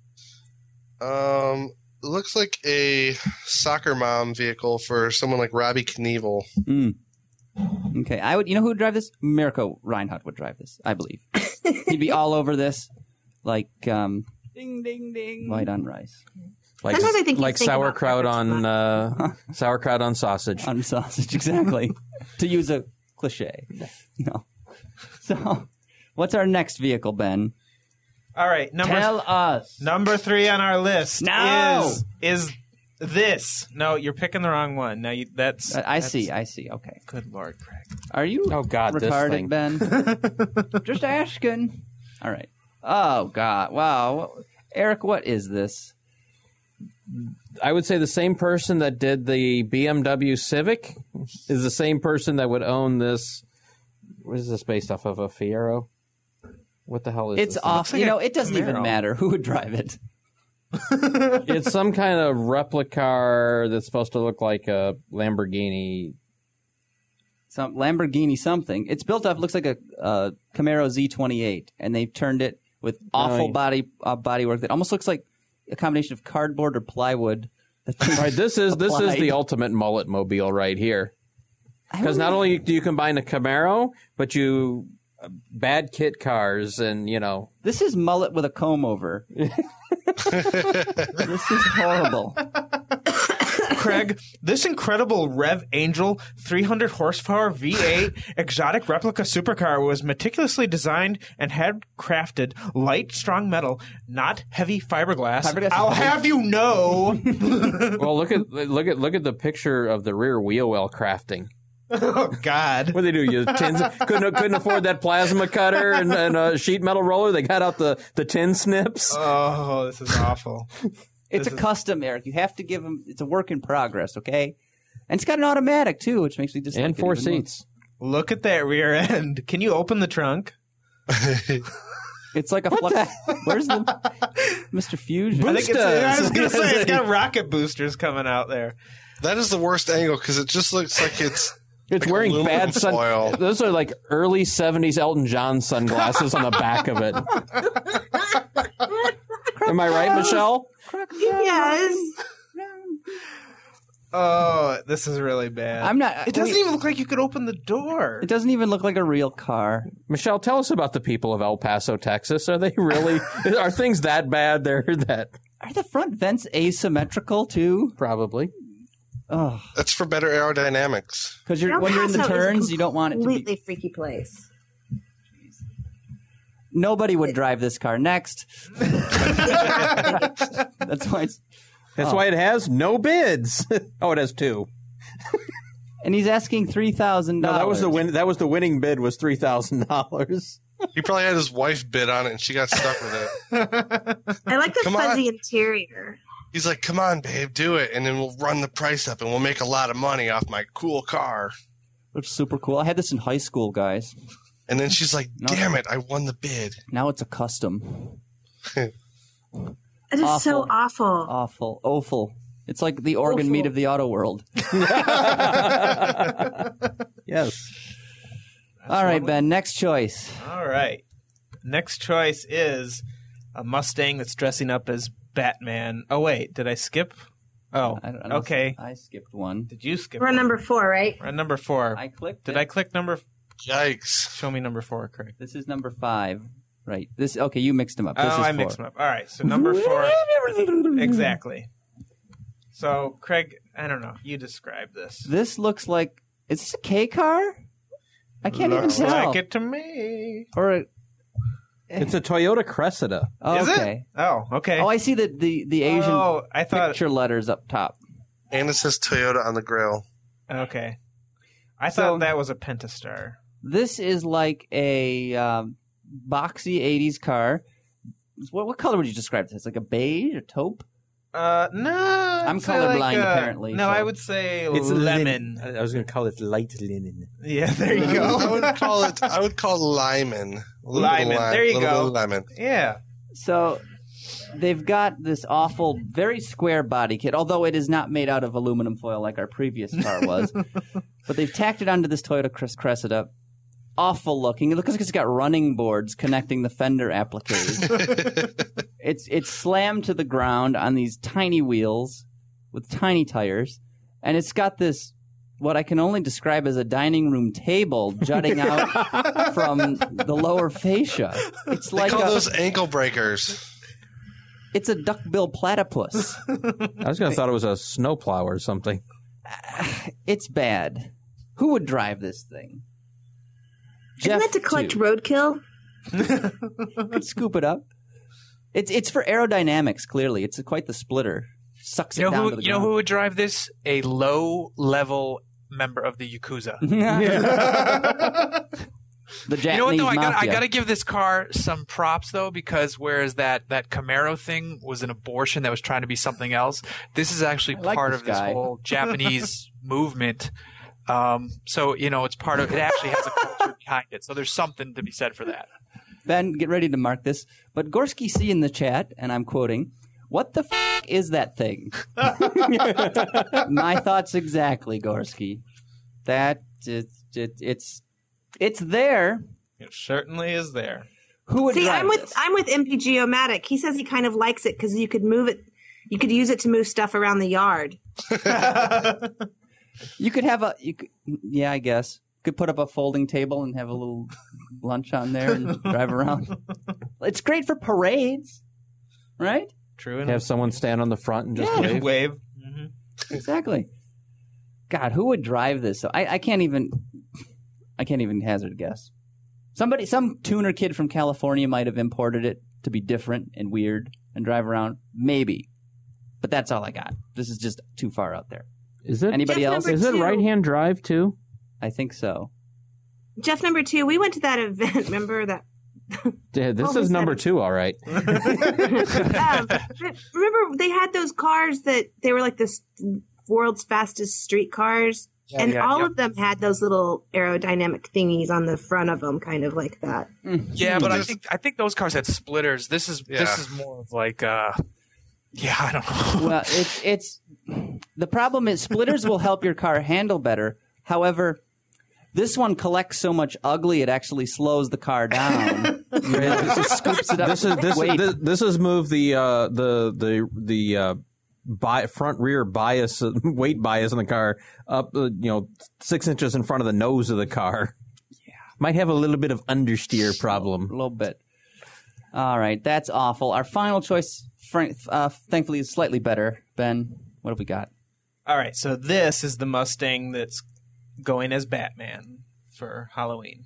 Um, it looks like a soccer mom vehicle for someone like Robbie Knievel. Mm. Okay, I would. You know who would drive this? Mirko Reinhardt would drive this, I believe. He'd be all over this, like um, Ding, ding, ding. white on rice. Like, Sometimes I think you like think about sauerkraut beverage on uh, sauerkraut on sausage. On sausage, exactly. To use a cliche. No. So, what's our next vehicle, Ben? All right, number Tell us. number three on our list No! is is this. No, you're picking the wrong one. Now you, that's. I that's, see. I see. Okay. Good Lord, Craig. Are you Oh, God, this retarded, thing. Ben? Just asking. All right. Oh God! Wow, Eric, what is this? I would say the same person that did the B M W Civic is the same person that would own this. What is this based off of? A Fiero? What the hell is It's this? off. like You a know, it doesn't even Camaro. matter who would drive it. It's some kind of replica car that's supposed to look like a Lamborghini. Some Lamborghini something. It's built off. Looks like a uh, Camaro Z twenty-eight, and they've turned it with awful yeah. body uh, bodywork that almost looks like a combination of cardboard or plywood. Right, this is this is Applied. the ultimate mullet mobile right here. I Because don't not know. only do you combine a Camaro, but you uh, bad kit cars, and you know This is mullet with a comb over. This is horrible. Craig, this incredible Rev Angel three hundred horsepower V eight exotic replica supercar was meticulously designed and handcrafted light, strong metal, not heavy fiberglass. Fiberglass I'll is- have you know. well look at look at look at the picture of the rear wheel well crafting. Oh God! What do they do? You tins, couldn't couldn't afford that plasma cutter and, and a sheet metal roller. They got out the, the tin snips. Oh, this is awful. It's This a is- custom, Eric. You have to give them. It's a work in progress, okay? And it's got an automatic too, which makes me just and like it four even more. seats. Look at that rear end. Can you open the trunk? It's like a flux. Where's the Mister Fusion? I think it's. I was Boosters. gonna say it's got rocket boosters coming out there. That is the worst angle because it just looks like it's. It's Like wearing aluminum bad sun. foil. Those are like early seventies Elton John sunglasses on the back of it. Am I right, Michelle? Yes. Oh, this is really bad. I'm not- It doesn't wait. even look like you could open the door. It doesn't even look like a real car. Michelle, tell us about the people of El Paso, Texas. Are they really? Are things that bad there? That Are the front vents asymmetrical too? probably. Oh, That's for better aerodynamics. because you're El when you're in the Paso is a turns, you don't want it to be. Completely freaky place. Nobody would drive this car. Next. That's why it's. That's Oh. why it has no bids. Oh, it has two. And he's asking three thousand No, dollars. that was the win. That was the winning bid. Was three thousand dollars. He probably had his wife bid on it and she got stuck with it. I like the Come fuzzy on. interior. He's like, come on, babe, do it. And then we'll run the price up and we'll make a lot of money off my cool car. Looks super cool. I had this in high school, guys. And then she's like, No. damn it, I won the bid. Now it's a custom. It is so Awful. awful. Awful. Awful. It's like the organ Awful. meat of the auto world. Yes. All right, Ben. Next choice. All right. Next choice is a Mustang that's dressing up as Batman. Oh, wait. Did I skip? Oh, I don't, I don't- okay. I skipped one. Did you skip We're on one? number four, right? We're on number four. I clicked. Did it. I click number? Yikes. Show me number four, Craig. This is number five. Right. This. Okay, you mixed them up. Oh, This is I four. mixed them up. All right. So number four. Exactly. So, Craig, I don't know. You describe this. This looks like. Is this a K car? I can't Looks even tell. like it to me. Or a, It's a Toyota Cressida. oh, Is okay. it? Oh, okay. Oh, I see the the, the Asian Oh, I thought. picture letters up top. And it says Toyota on the grill. Okay. I So- thought that was a Pentastar. This is like a um, boxy eighties car. What what color would you describe this? Like a beige or taupe? Uh, no. I'm I'd say colorblind, like, uh, apparently, No, so- I would say lemon. I was going to call it light linen. Yeah, there you I go. would call it. I would call lyman. A little bit of Lyman. lime, There you a little go. bit of lemon. Yeah. So they've got this awful, very square body kit, although it is not made out of aluminum foil like our previous car was. But they've tacked it onto this Toyota Cressida. Awful looking. It looks like it's got running boards connecting the fender appliques. it's it's slammed to the ground on these tiny wheels with tiny tires, and it's got this what I can only describe as a dining room table jutting out from the lower fascia. It's they like call a, those ankle breakers. It's a duckbill platypus. I was going to thought it was a snowplow or something. It's bad. Who would drive this thing? Isn't Jeff that to collect too. roadkill? Could scoop it up. It's it's for aerodynamics. Clearly, it's quite the splitter. Sucks You it know down who? to the You know ground. who would drive this? A low-level member of the Yakuza. The Japanese You know what though? I got I mafia. got to give this car some props though, because whereas that that Camaro thing was an abortion that was trying to be something else, this is actually I like part this of this guy. whole Japanese movement. Um, so you know, it's part of. It actually has a culture behind it. So there's something to be said for that. Ben, get ready to mark this. But Gorski C in the chat, and I'm quoting, "What the f- is that thing?" My thoughts exactly, Gorski. That it's it, it's it's there. It certainly is there. Who would See, drive I'm with this? I'm with M P G O-matic. He says he kind of likes it because you could move it. You could use it to move stuff around the yard. You could have a, you could, yeah, I guess. Could put up a folding table and have a little lunch on there and drive around. It's great for parades, right? True Have enough. someone stand on the front and just Yeah. wave. Wave. hmm Exactly. God, who would drive this? I, I can't even, I can't even hazard a guess. Somebody, some tuner kid from California might have imported it to be different and weird and drive around. Maybe. But that's all I got. This is just too far out there. Is it Anybody Jeff, else? number Is it two. right-hand drive too? I think so. Jeff, number two, we went to that event. Remember that? Yeah, this What is was number that? two, all right. um, remember they had those cars that they were like the s- world's fastest street cars, Yeah, and yeah, all yeah. of them had those little aerodynamic thingies on the front of them, kind of like that. Yeah, but I Just- think I think those cars had splitters. This is this Yeah. is more of like uh, yeah, I don't know. Well, it's it's the problem is splitters will help your car handle better. However, this one collects so much ugly it actually slows the car down. It just scoops it up. This is this Wait. is this, this has moved the uh, the the the uh, bi- front rear bias uh, weight bias in the car up uh, you know six inches in front of the nose of the car. Yeah, might have a little bit of understeer a problem. little bit. All right, that's awful. Our final choice, frank, uh, thankfully, is slightly better. Ben, what have we got? All right, so this is the Mustang that's going as Batman for Halloween.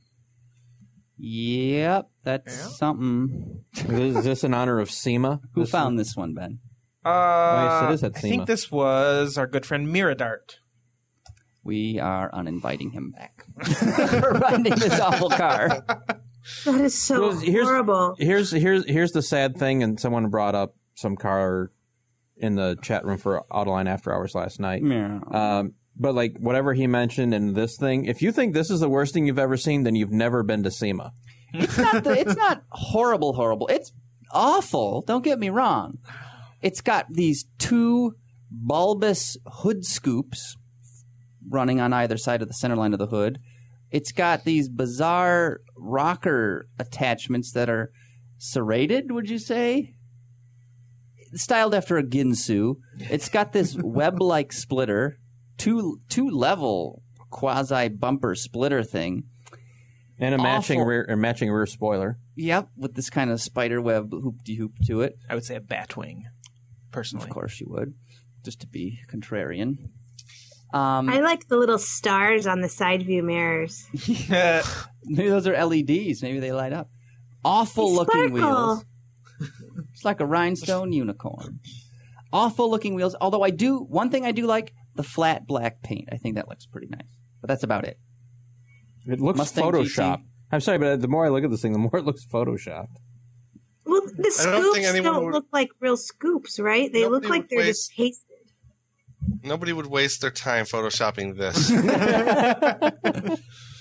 Yep, that's Yeah. something. Is this in honor of SEMA? Who This- found this one, Ben? Uh, yes, it is at I SEMA. think this was our good friend Miradart. We are uninviting him back for finding this awful car. That is so Well, here's- horrible. Here's here's here's the sad thing, and someone brought up some car in the chat room for Autoline After Hours last night. Yeah. Um, but like whatever he mentioned in this thing, if you think this is the worst thing you've ever seen, then you've never been to SEMA. It's not. The, it's not horrible. Horrible. It's awful. Don't get me wrong. It's got these two bulbous hood scoops running on either side of the center line of the hood. It's got these bizarre rocker attachments that are serrated. Would you say? Styled after a Ginsu. It's got this web-like splitter, two two level quasi bumper splitter thing. And a matching Awful. rear, a matching rear spoiler. Yep, with this kind of spider web hoop-de-hoop to it. I would say a Batwing, personally. Of course you would, just to be contrarian. Um, I like the little stars on the side view mirrors. maybe those are L E Ds. Maybe they light up. Awful They looking sparkle. wheels. It's like a rhinestone unicorn. Awful looking wheels. Although I do, one thing I do like, the flat black paint. I think that looks pretty nice. But that's about it. It looks Mustang G T. Photoshopped. I'm sorry, but the more I look at this thing, the more it looks Photoshopped. Well, the I don't think scoops anyone don't would- look like real scoops, right? They look Nobody like would they're waste- just pasted. Nobody would waste their time photoshopping this.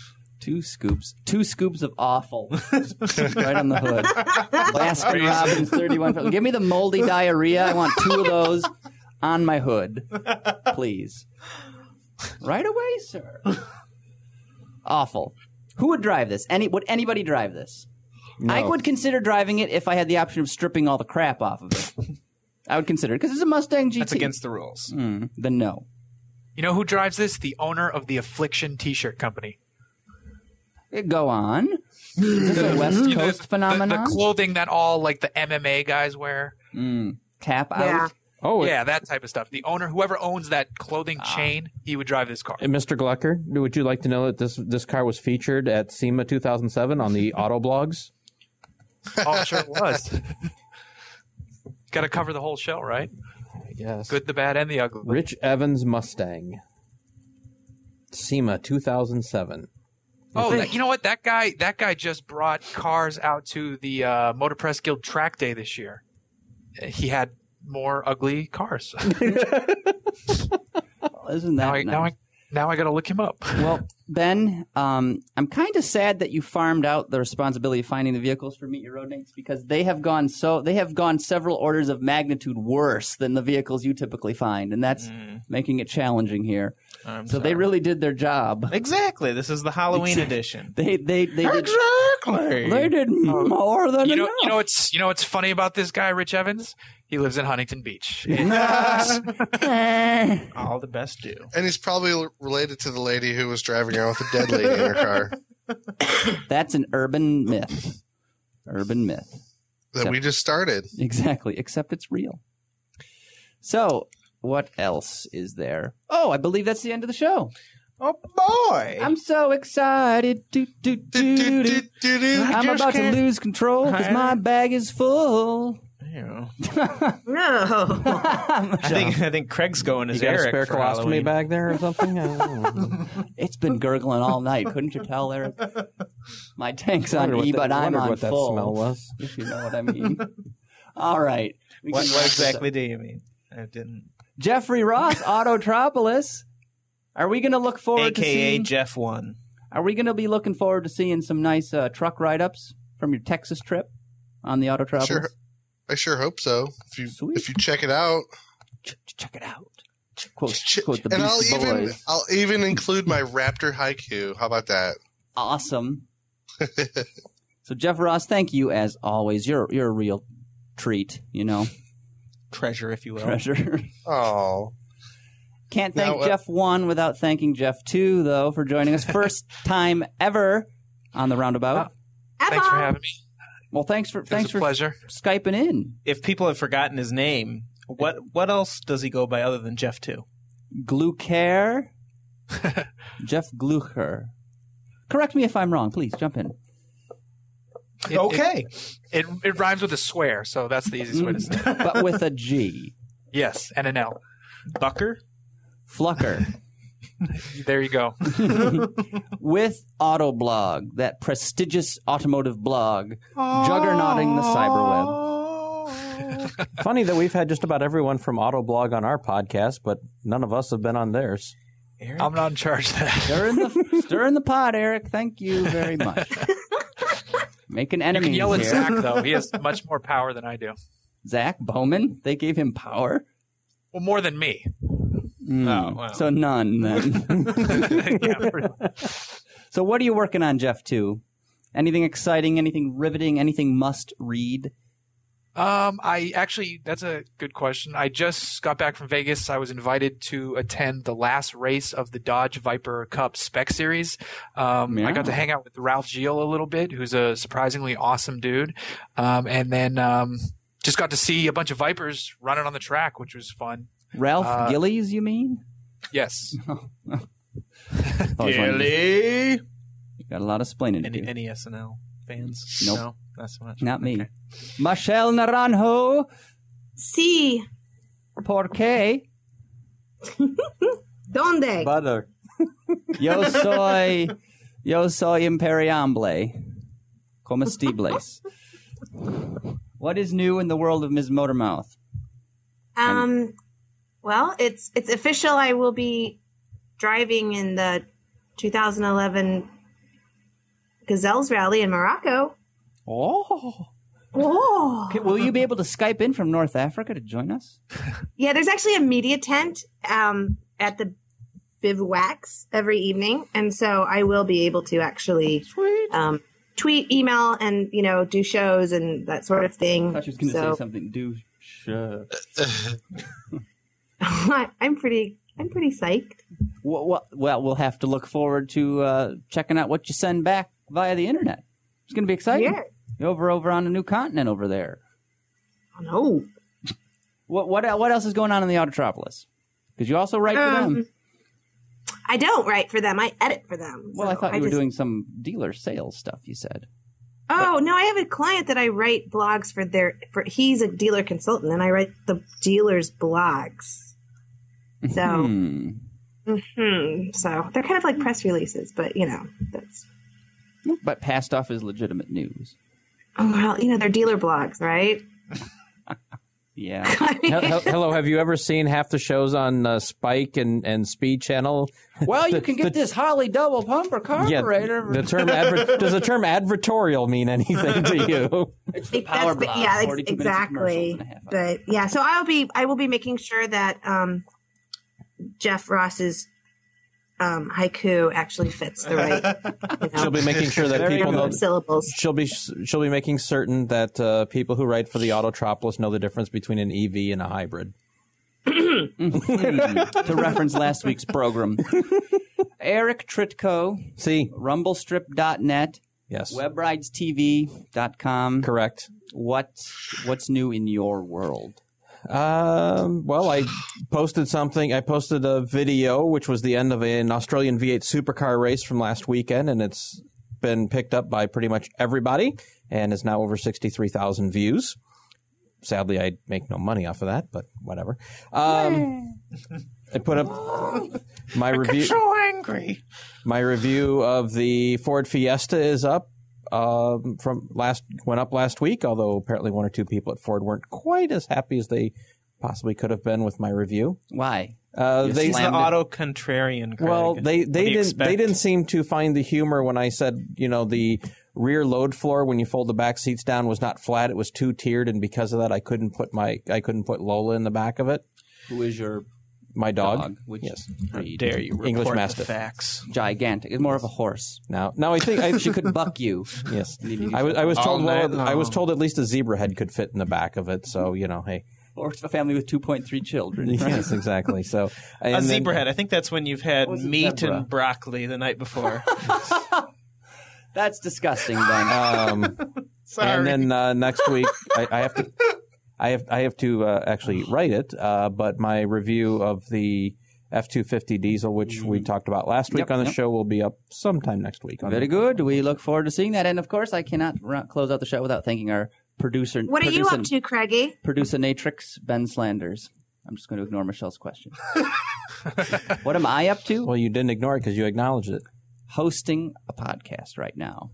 Two scoops. Two scoops of awful. Right on the hood. Baskin Robbins thirty-one. Give me the moldy diarrhea. I want two of those on my hood. Please. Right away, sir. Awful. Who would drive this? Any Would anybody drive this? No. I would consider driving it if I had the option of stripping all the crap off of it. I would consider it because it's a Mustang G T. That's against the rules. Mm, then no. You know who drives this? The owner of the Affliction T-shirt company. Go on. Is this a West You know, Coast the- phenomenon? The, the clothing that all like the M M A guys wear. Mm, cap out. Yeah. Oh, Yeah, that type of stuff. The owner, whoever owns that clothing Ah. chain, he would drive this car. And Mister Glucker, would you like to know that this this car was featured at SEMA two thousand seven on the Auto Blogs? Oh, I'm sure it was. Got to cover the whole show, right? Yes. Good, the bad, and the ugly. Rich Evans Mustang. SEMA two thousand seven. Oh, that, you know what? That guy, that guy just brought cars out to the uh, Motor Press Guild track day this year. He had more ugly cars. Well, isn't that now, I, nice? now I now I got to look him up. Well, Ben, um, I'm kind of sad that you farmed out the responsibility of finding the vehicles for Meet Your Road Mates because they have gone so they have gone several orders of magnitude worse than the vehicles you typically find, and that's making it challenging here. I'm so they sorry. really did their job. Exactly. This is the Halloween Exactly. edition. They they they did Exactly. they did more than You know, enough. you know what's you know what's funny about this guy, Rich Evans? He lives in Huntington Beach. All the best do. And he's probably l- related to the lady who was driving around with a dead lady in her car That's an urban myth. Urban myth. that we just started. Exactly, except it's real. So, what else is there? Oh, I believe that's the end of the show. Oh boy! I'm so excited. Do, do, do, do, do. I'm just about to can't- lose control because my bag is full. Ew. No. I think I think Craig's going You as got a Eric spare for colostomy Halloween. bag there or something? I don't know. It's been gurgling all night. Couldn't you tell, Eric? My tank's on Wondered what E, that- but I'm wondered on what that full. smell was. If you know what I mean. All right. We What, can what wrap this up. exactly do you mean? I didn't. Jeffrey Ross, Autotropolis. Are we going to look forward to A K A seeing? Jeff One. Are we going to be looking forward to seeing some nice uh, truck write-ups from your Texas trip on the Autotropolis? Sure. I sure hope so. If you Sweet. if you check it out, Ch- check it out. Quote, Ch- quote the and I'll Beastie even Boys. I'll even include my Raptor haiku. How about that? Awesome. So Jeff Ross, thank you as always. You're you're a real treat. You know, Treasure, if you will. treasure. Oh, Can't thank Now, uh, Jeff one without thanking Jeff two though for joining us first time ever on the roundabout. Thanks for having me. Well, thanks for It was thanks a for pleasure. Skyping in. If people have forgotten his name, what what else does he go by other than Jeff Two? Glucare. Jeff Glucher. Correct me if I'm wrong. Please jump in. It- Okay. It, it it rhymes with a swear, so that's the easiest way to say it. But with a G. Yes, and an L. Bucker. Flucker. There you go. With Autoblog, that prestigious automotive blog, juggernauting the cyberweb. Funny that we've had just about everyone from Autoblog on our podcast, but none of us have been on theirs. Eric? I'm not in charge of that. Stir in the stir in the pot, Eric. Thank you very much. Making You enemies can yell at here. Zach, though. He has much more power than I do. Zach Bowman. They gave him power. Well, more than me. Mm. Oh, wow. So none then. Yeah, pretty- So what are you working on, Jeff? Two? Anything exciting? Anything riveting? Anything must read? Um, I actually, that's a good question. I just got back from Vegas. I was invited to attend the last race of the Dodge Viper Cup Spec Series. Um, Yeah. I got to hang out with Ralph Gil a little bit, who's a surprisingly awesome dude. Um, and then um, just got to see a bunch of Vipers running on the track, which was fun. Ralph Uh, Gillies, you mean? Yes. Always wanted to- Gilly. You got a lot of explaining to Any, do. any S N L fans? Nope. No, not so much. Not me. Okay. Michelle Naranjo, Sí. porque Donde? Butter. yo soy, yo soy imperiamble, comestibles. What is new in the world of Miz Motormouth? Um, well, it's it's official. I will be driving in the two thousand eleven Gazelles Rally in Morocco. Oh. Oh. Okay, will you be able to Skype in from North Africa to join us? Yeah, there's actually a media tent um, at the bivouacs every evening, and so I will be able to actually um, tweet, email, and you know do shows and that sort of thing. I thought she was going to so, say something. Do show. I'm pretty. I'm pretty psyched. Well, well, well, we'll have to look forward to uh, checking out what you send back via the internet. It's going to be exciting. Yeah. You're over over on a new continent over there. Oh, no. What what what else is going on in the Autotropolis? Because you also write for Um, them. I don't write for them. I edit for them. Well, I so thought you were just- doing some dealer sales stuff. You said. Oh no, I have a client that I write blogs for. Their for he's a dealer consultant, and I write the dealers' blogs. So, Hmm. hmm so they're kind of like press releases, but you know that's. But passed off as legitimate news. Oh well, you know they're dealer blogs, right? Yeah. Hel- hel- Hello, have you ever seen half the shows on uh, Spike and, and Speed Channel? Well, you The- can get the- this Holly double pumper Yeah, carburetor. the term adver- does the term advertorial mean anything to you? It's the That's power the- block. yeah, ex- forty-two minutes of commercials exactly. and a half hour. But yeah, so I'll be I will be making sure that um, Jeff Ross's um, haiku actually fits the right. You know, She'll be making sure that Very people know. good. syllables. She'll be she'll be making certain that uh, people who write for the Autotropolis know the difference between an E V and a hybrid. To reference last week's program. Eric Tritko, See, Rumblestrip dot net, yes, web rides T V dot com. correct. What what's new in your world? Um, well, I posted something. I posted a video, which was the end of an Australian V eight supercar race from last weekend, and it's been picked up by pretty much everybody, and is now over sixty-three thousand views. Sadly, I make no money off of that, but whatever. Um, I put up my review. So angry. My review of the Ford Fiesta is up. Um, from last went up last week, although apparently one or two people at Ford weren't quite as happy as they possibly could have been with my review. Why? Uh, You they He's the slammed it. auto contrarian. Craig. well, they What do they you didn't expect? they didn't seem to find the humor when I said, you know, the rear load floor when you fold the back seats down was not flat; it was two tiered, and because of that, I couldn't put my I couldn't put Lola in the back of it. Who is your My dog, dog? Which yes, breed? Dare you report English the Mastiff. facts? Gigantic. It's more of a horse. now now I think I She could buck you. yes. You need to I was I was All told night Lola, I was long. told at least a zebra head could fit in the back of it. So you know, hey. Or it's a family with two point three children. Right? Yes, exactly. So A and then- zebra head. I think that's when you've had What was a meat zebra? and broccoli the night before. That's disgusting, Ben. Um, Sorry. and then uh, next week I, I have to, I have I have to uh, actually write it. Uh, but my review of the F two fifty diesel, which we talked about last week Yep, on the yep. show, will be up sometime next week. On Very the- good. We look forward to seeing that. And of course, I cannot ra- close out the show without thanking our producer. What are you producer, up to, Craigie? Producer Natrix, Ben Slanders. I'm just going to ignore Michelle's question. What am I up to? Well, you didn't ignore it because you acknowledged it. Hosting a podcast right now.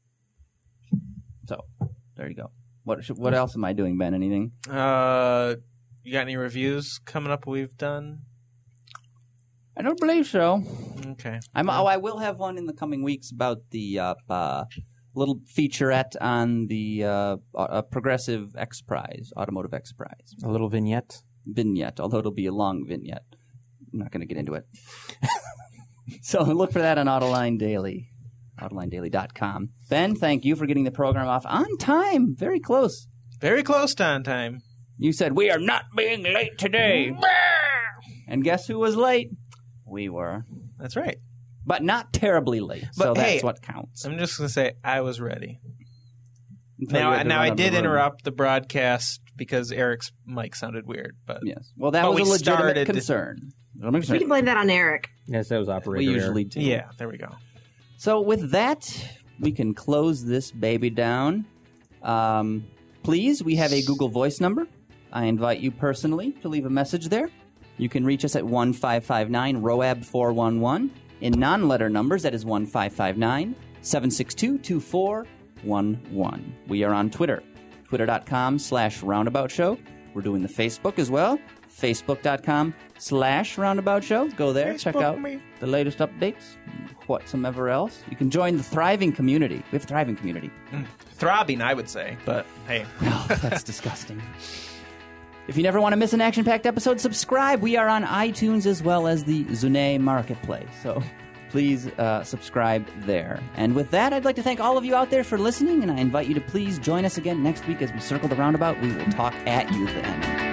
So, there you go. What should- what else am I doing, Ben? Anything? Uh, you got any reviews coming up we've done? I don't believe so. Okay. I'm, oh, I will have one in the coming weeks about the uh, uh, little featurette on the uh, uh, Progressive X Prize, Automotive X Prize. A little vignette. Vignette, although it'll be a long vignette. I'm not going to get into it. So look for that on Autoline Daily, autoline daily dot com. Ben, thank you for getting the program off on time. Very close. Very close to on time. You said, we are not being late today. And guess who was late? We were. That's right. But not terribly late. But so that's hey, what counts. I'm just going to say I was ready. Until you Now, had to now run I out of the did room. interrupt the broadcast because Eric's mic sounded weird. But Yes. Well, that But was we a legitimate started- concern. Legitimate We concern. can blame that on Eric. Yes, that was We operator. error. usually do. yeah, there we go. So with that, we can close this baby down. Um, please, we have a Google Voice number. I invite you personally to leave a message there. You can reach us at one five five nine R O A B four one one. In non-letter numbers, that is one five five nine seven six two two four one one. We are on Twitter, twitter dot com slash roundabout show. We're doing the Facebook as well, Facebook.com slash Roundabout Show. Go there, check Facebook out me. the latest updates, whatsoever else. You can join the thriving community. We have a thriving community. Mm. Throbbing, I would say, but hey. Oh, that's disgusting. If you never want to miss an action-packed episode, subscribe. We are on iTunes as well as the Zune Marketplace. So please uh, subscribe there. And with that, I'd like to thank all of you out there for listening, and I invite you to please join us again next week as we circle the roundabout. We will talk at you then.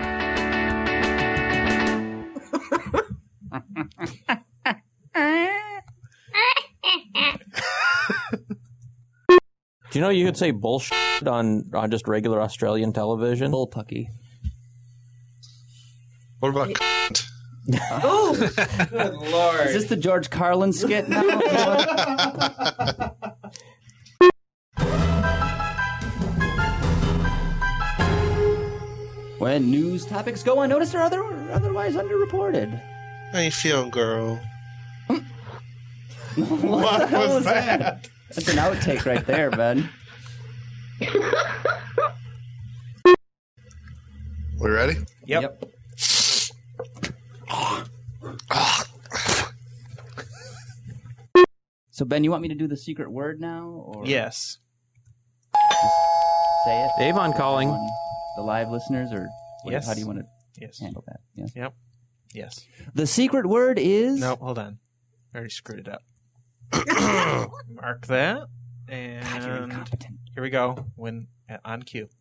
Do you know you could say bullshit on, on just regular Australian television? Bullpucky. What about Oh, Good Lord. Is this the George Carlin skit now? When news topics go unnoticed or other, otherwise underreported. How you feeling, girl? What, What the hell was that? That's an outtake right there, Ben. We ready? Yep. So, Ben, you want me to do the secret word now? Or Yes. say it? Avon calling. On the live listeners, or what, Yes. how do you want to Yes. handle that? Yes. Yep. Yes. The secret word is... No, hold on. I already screwed it up. Mark that. God, you're And incompetent. here we go. When uh, on cue.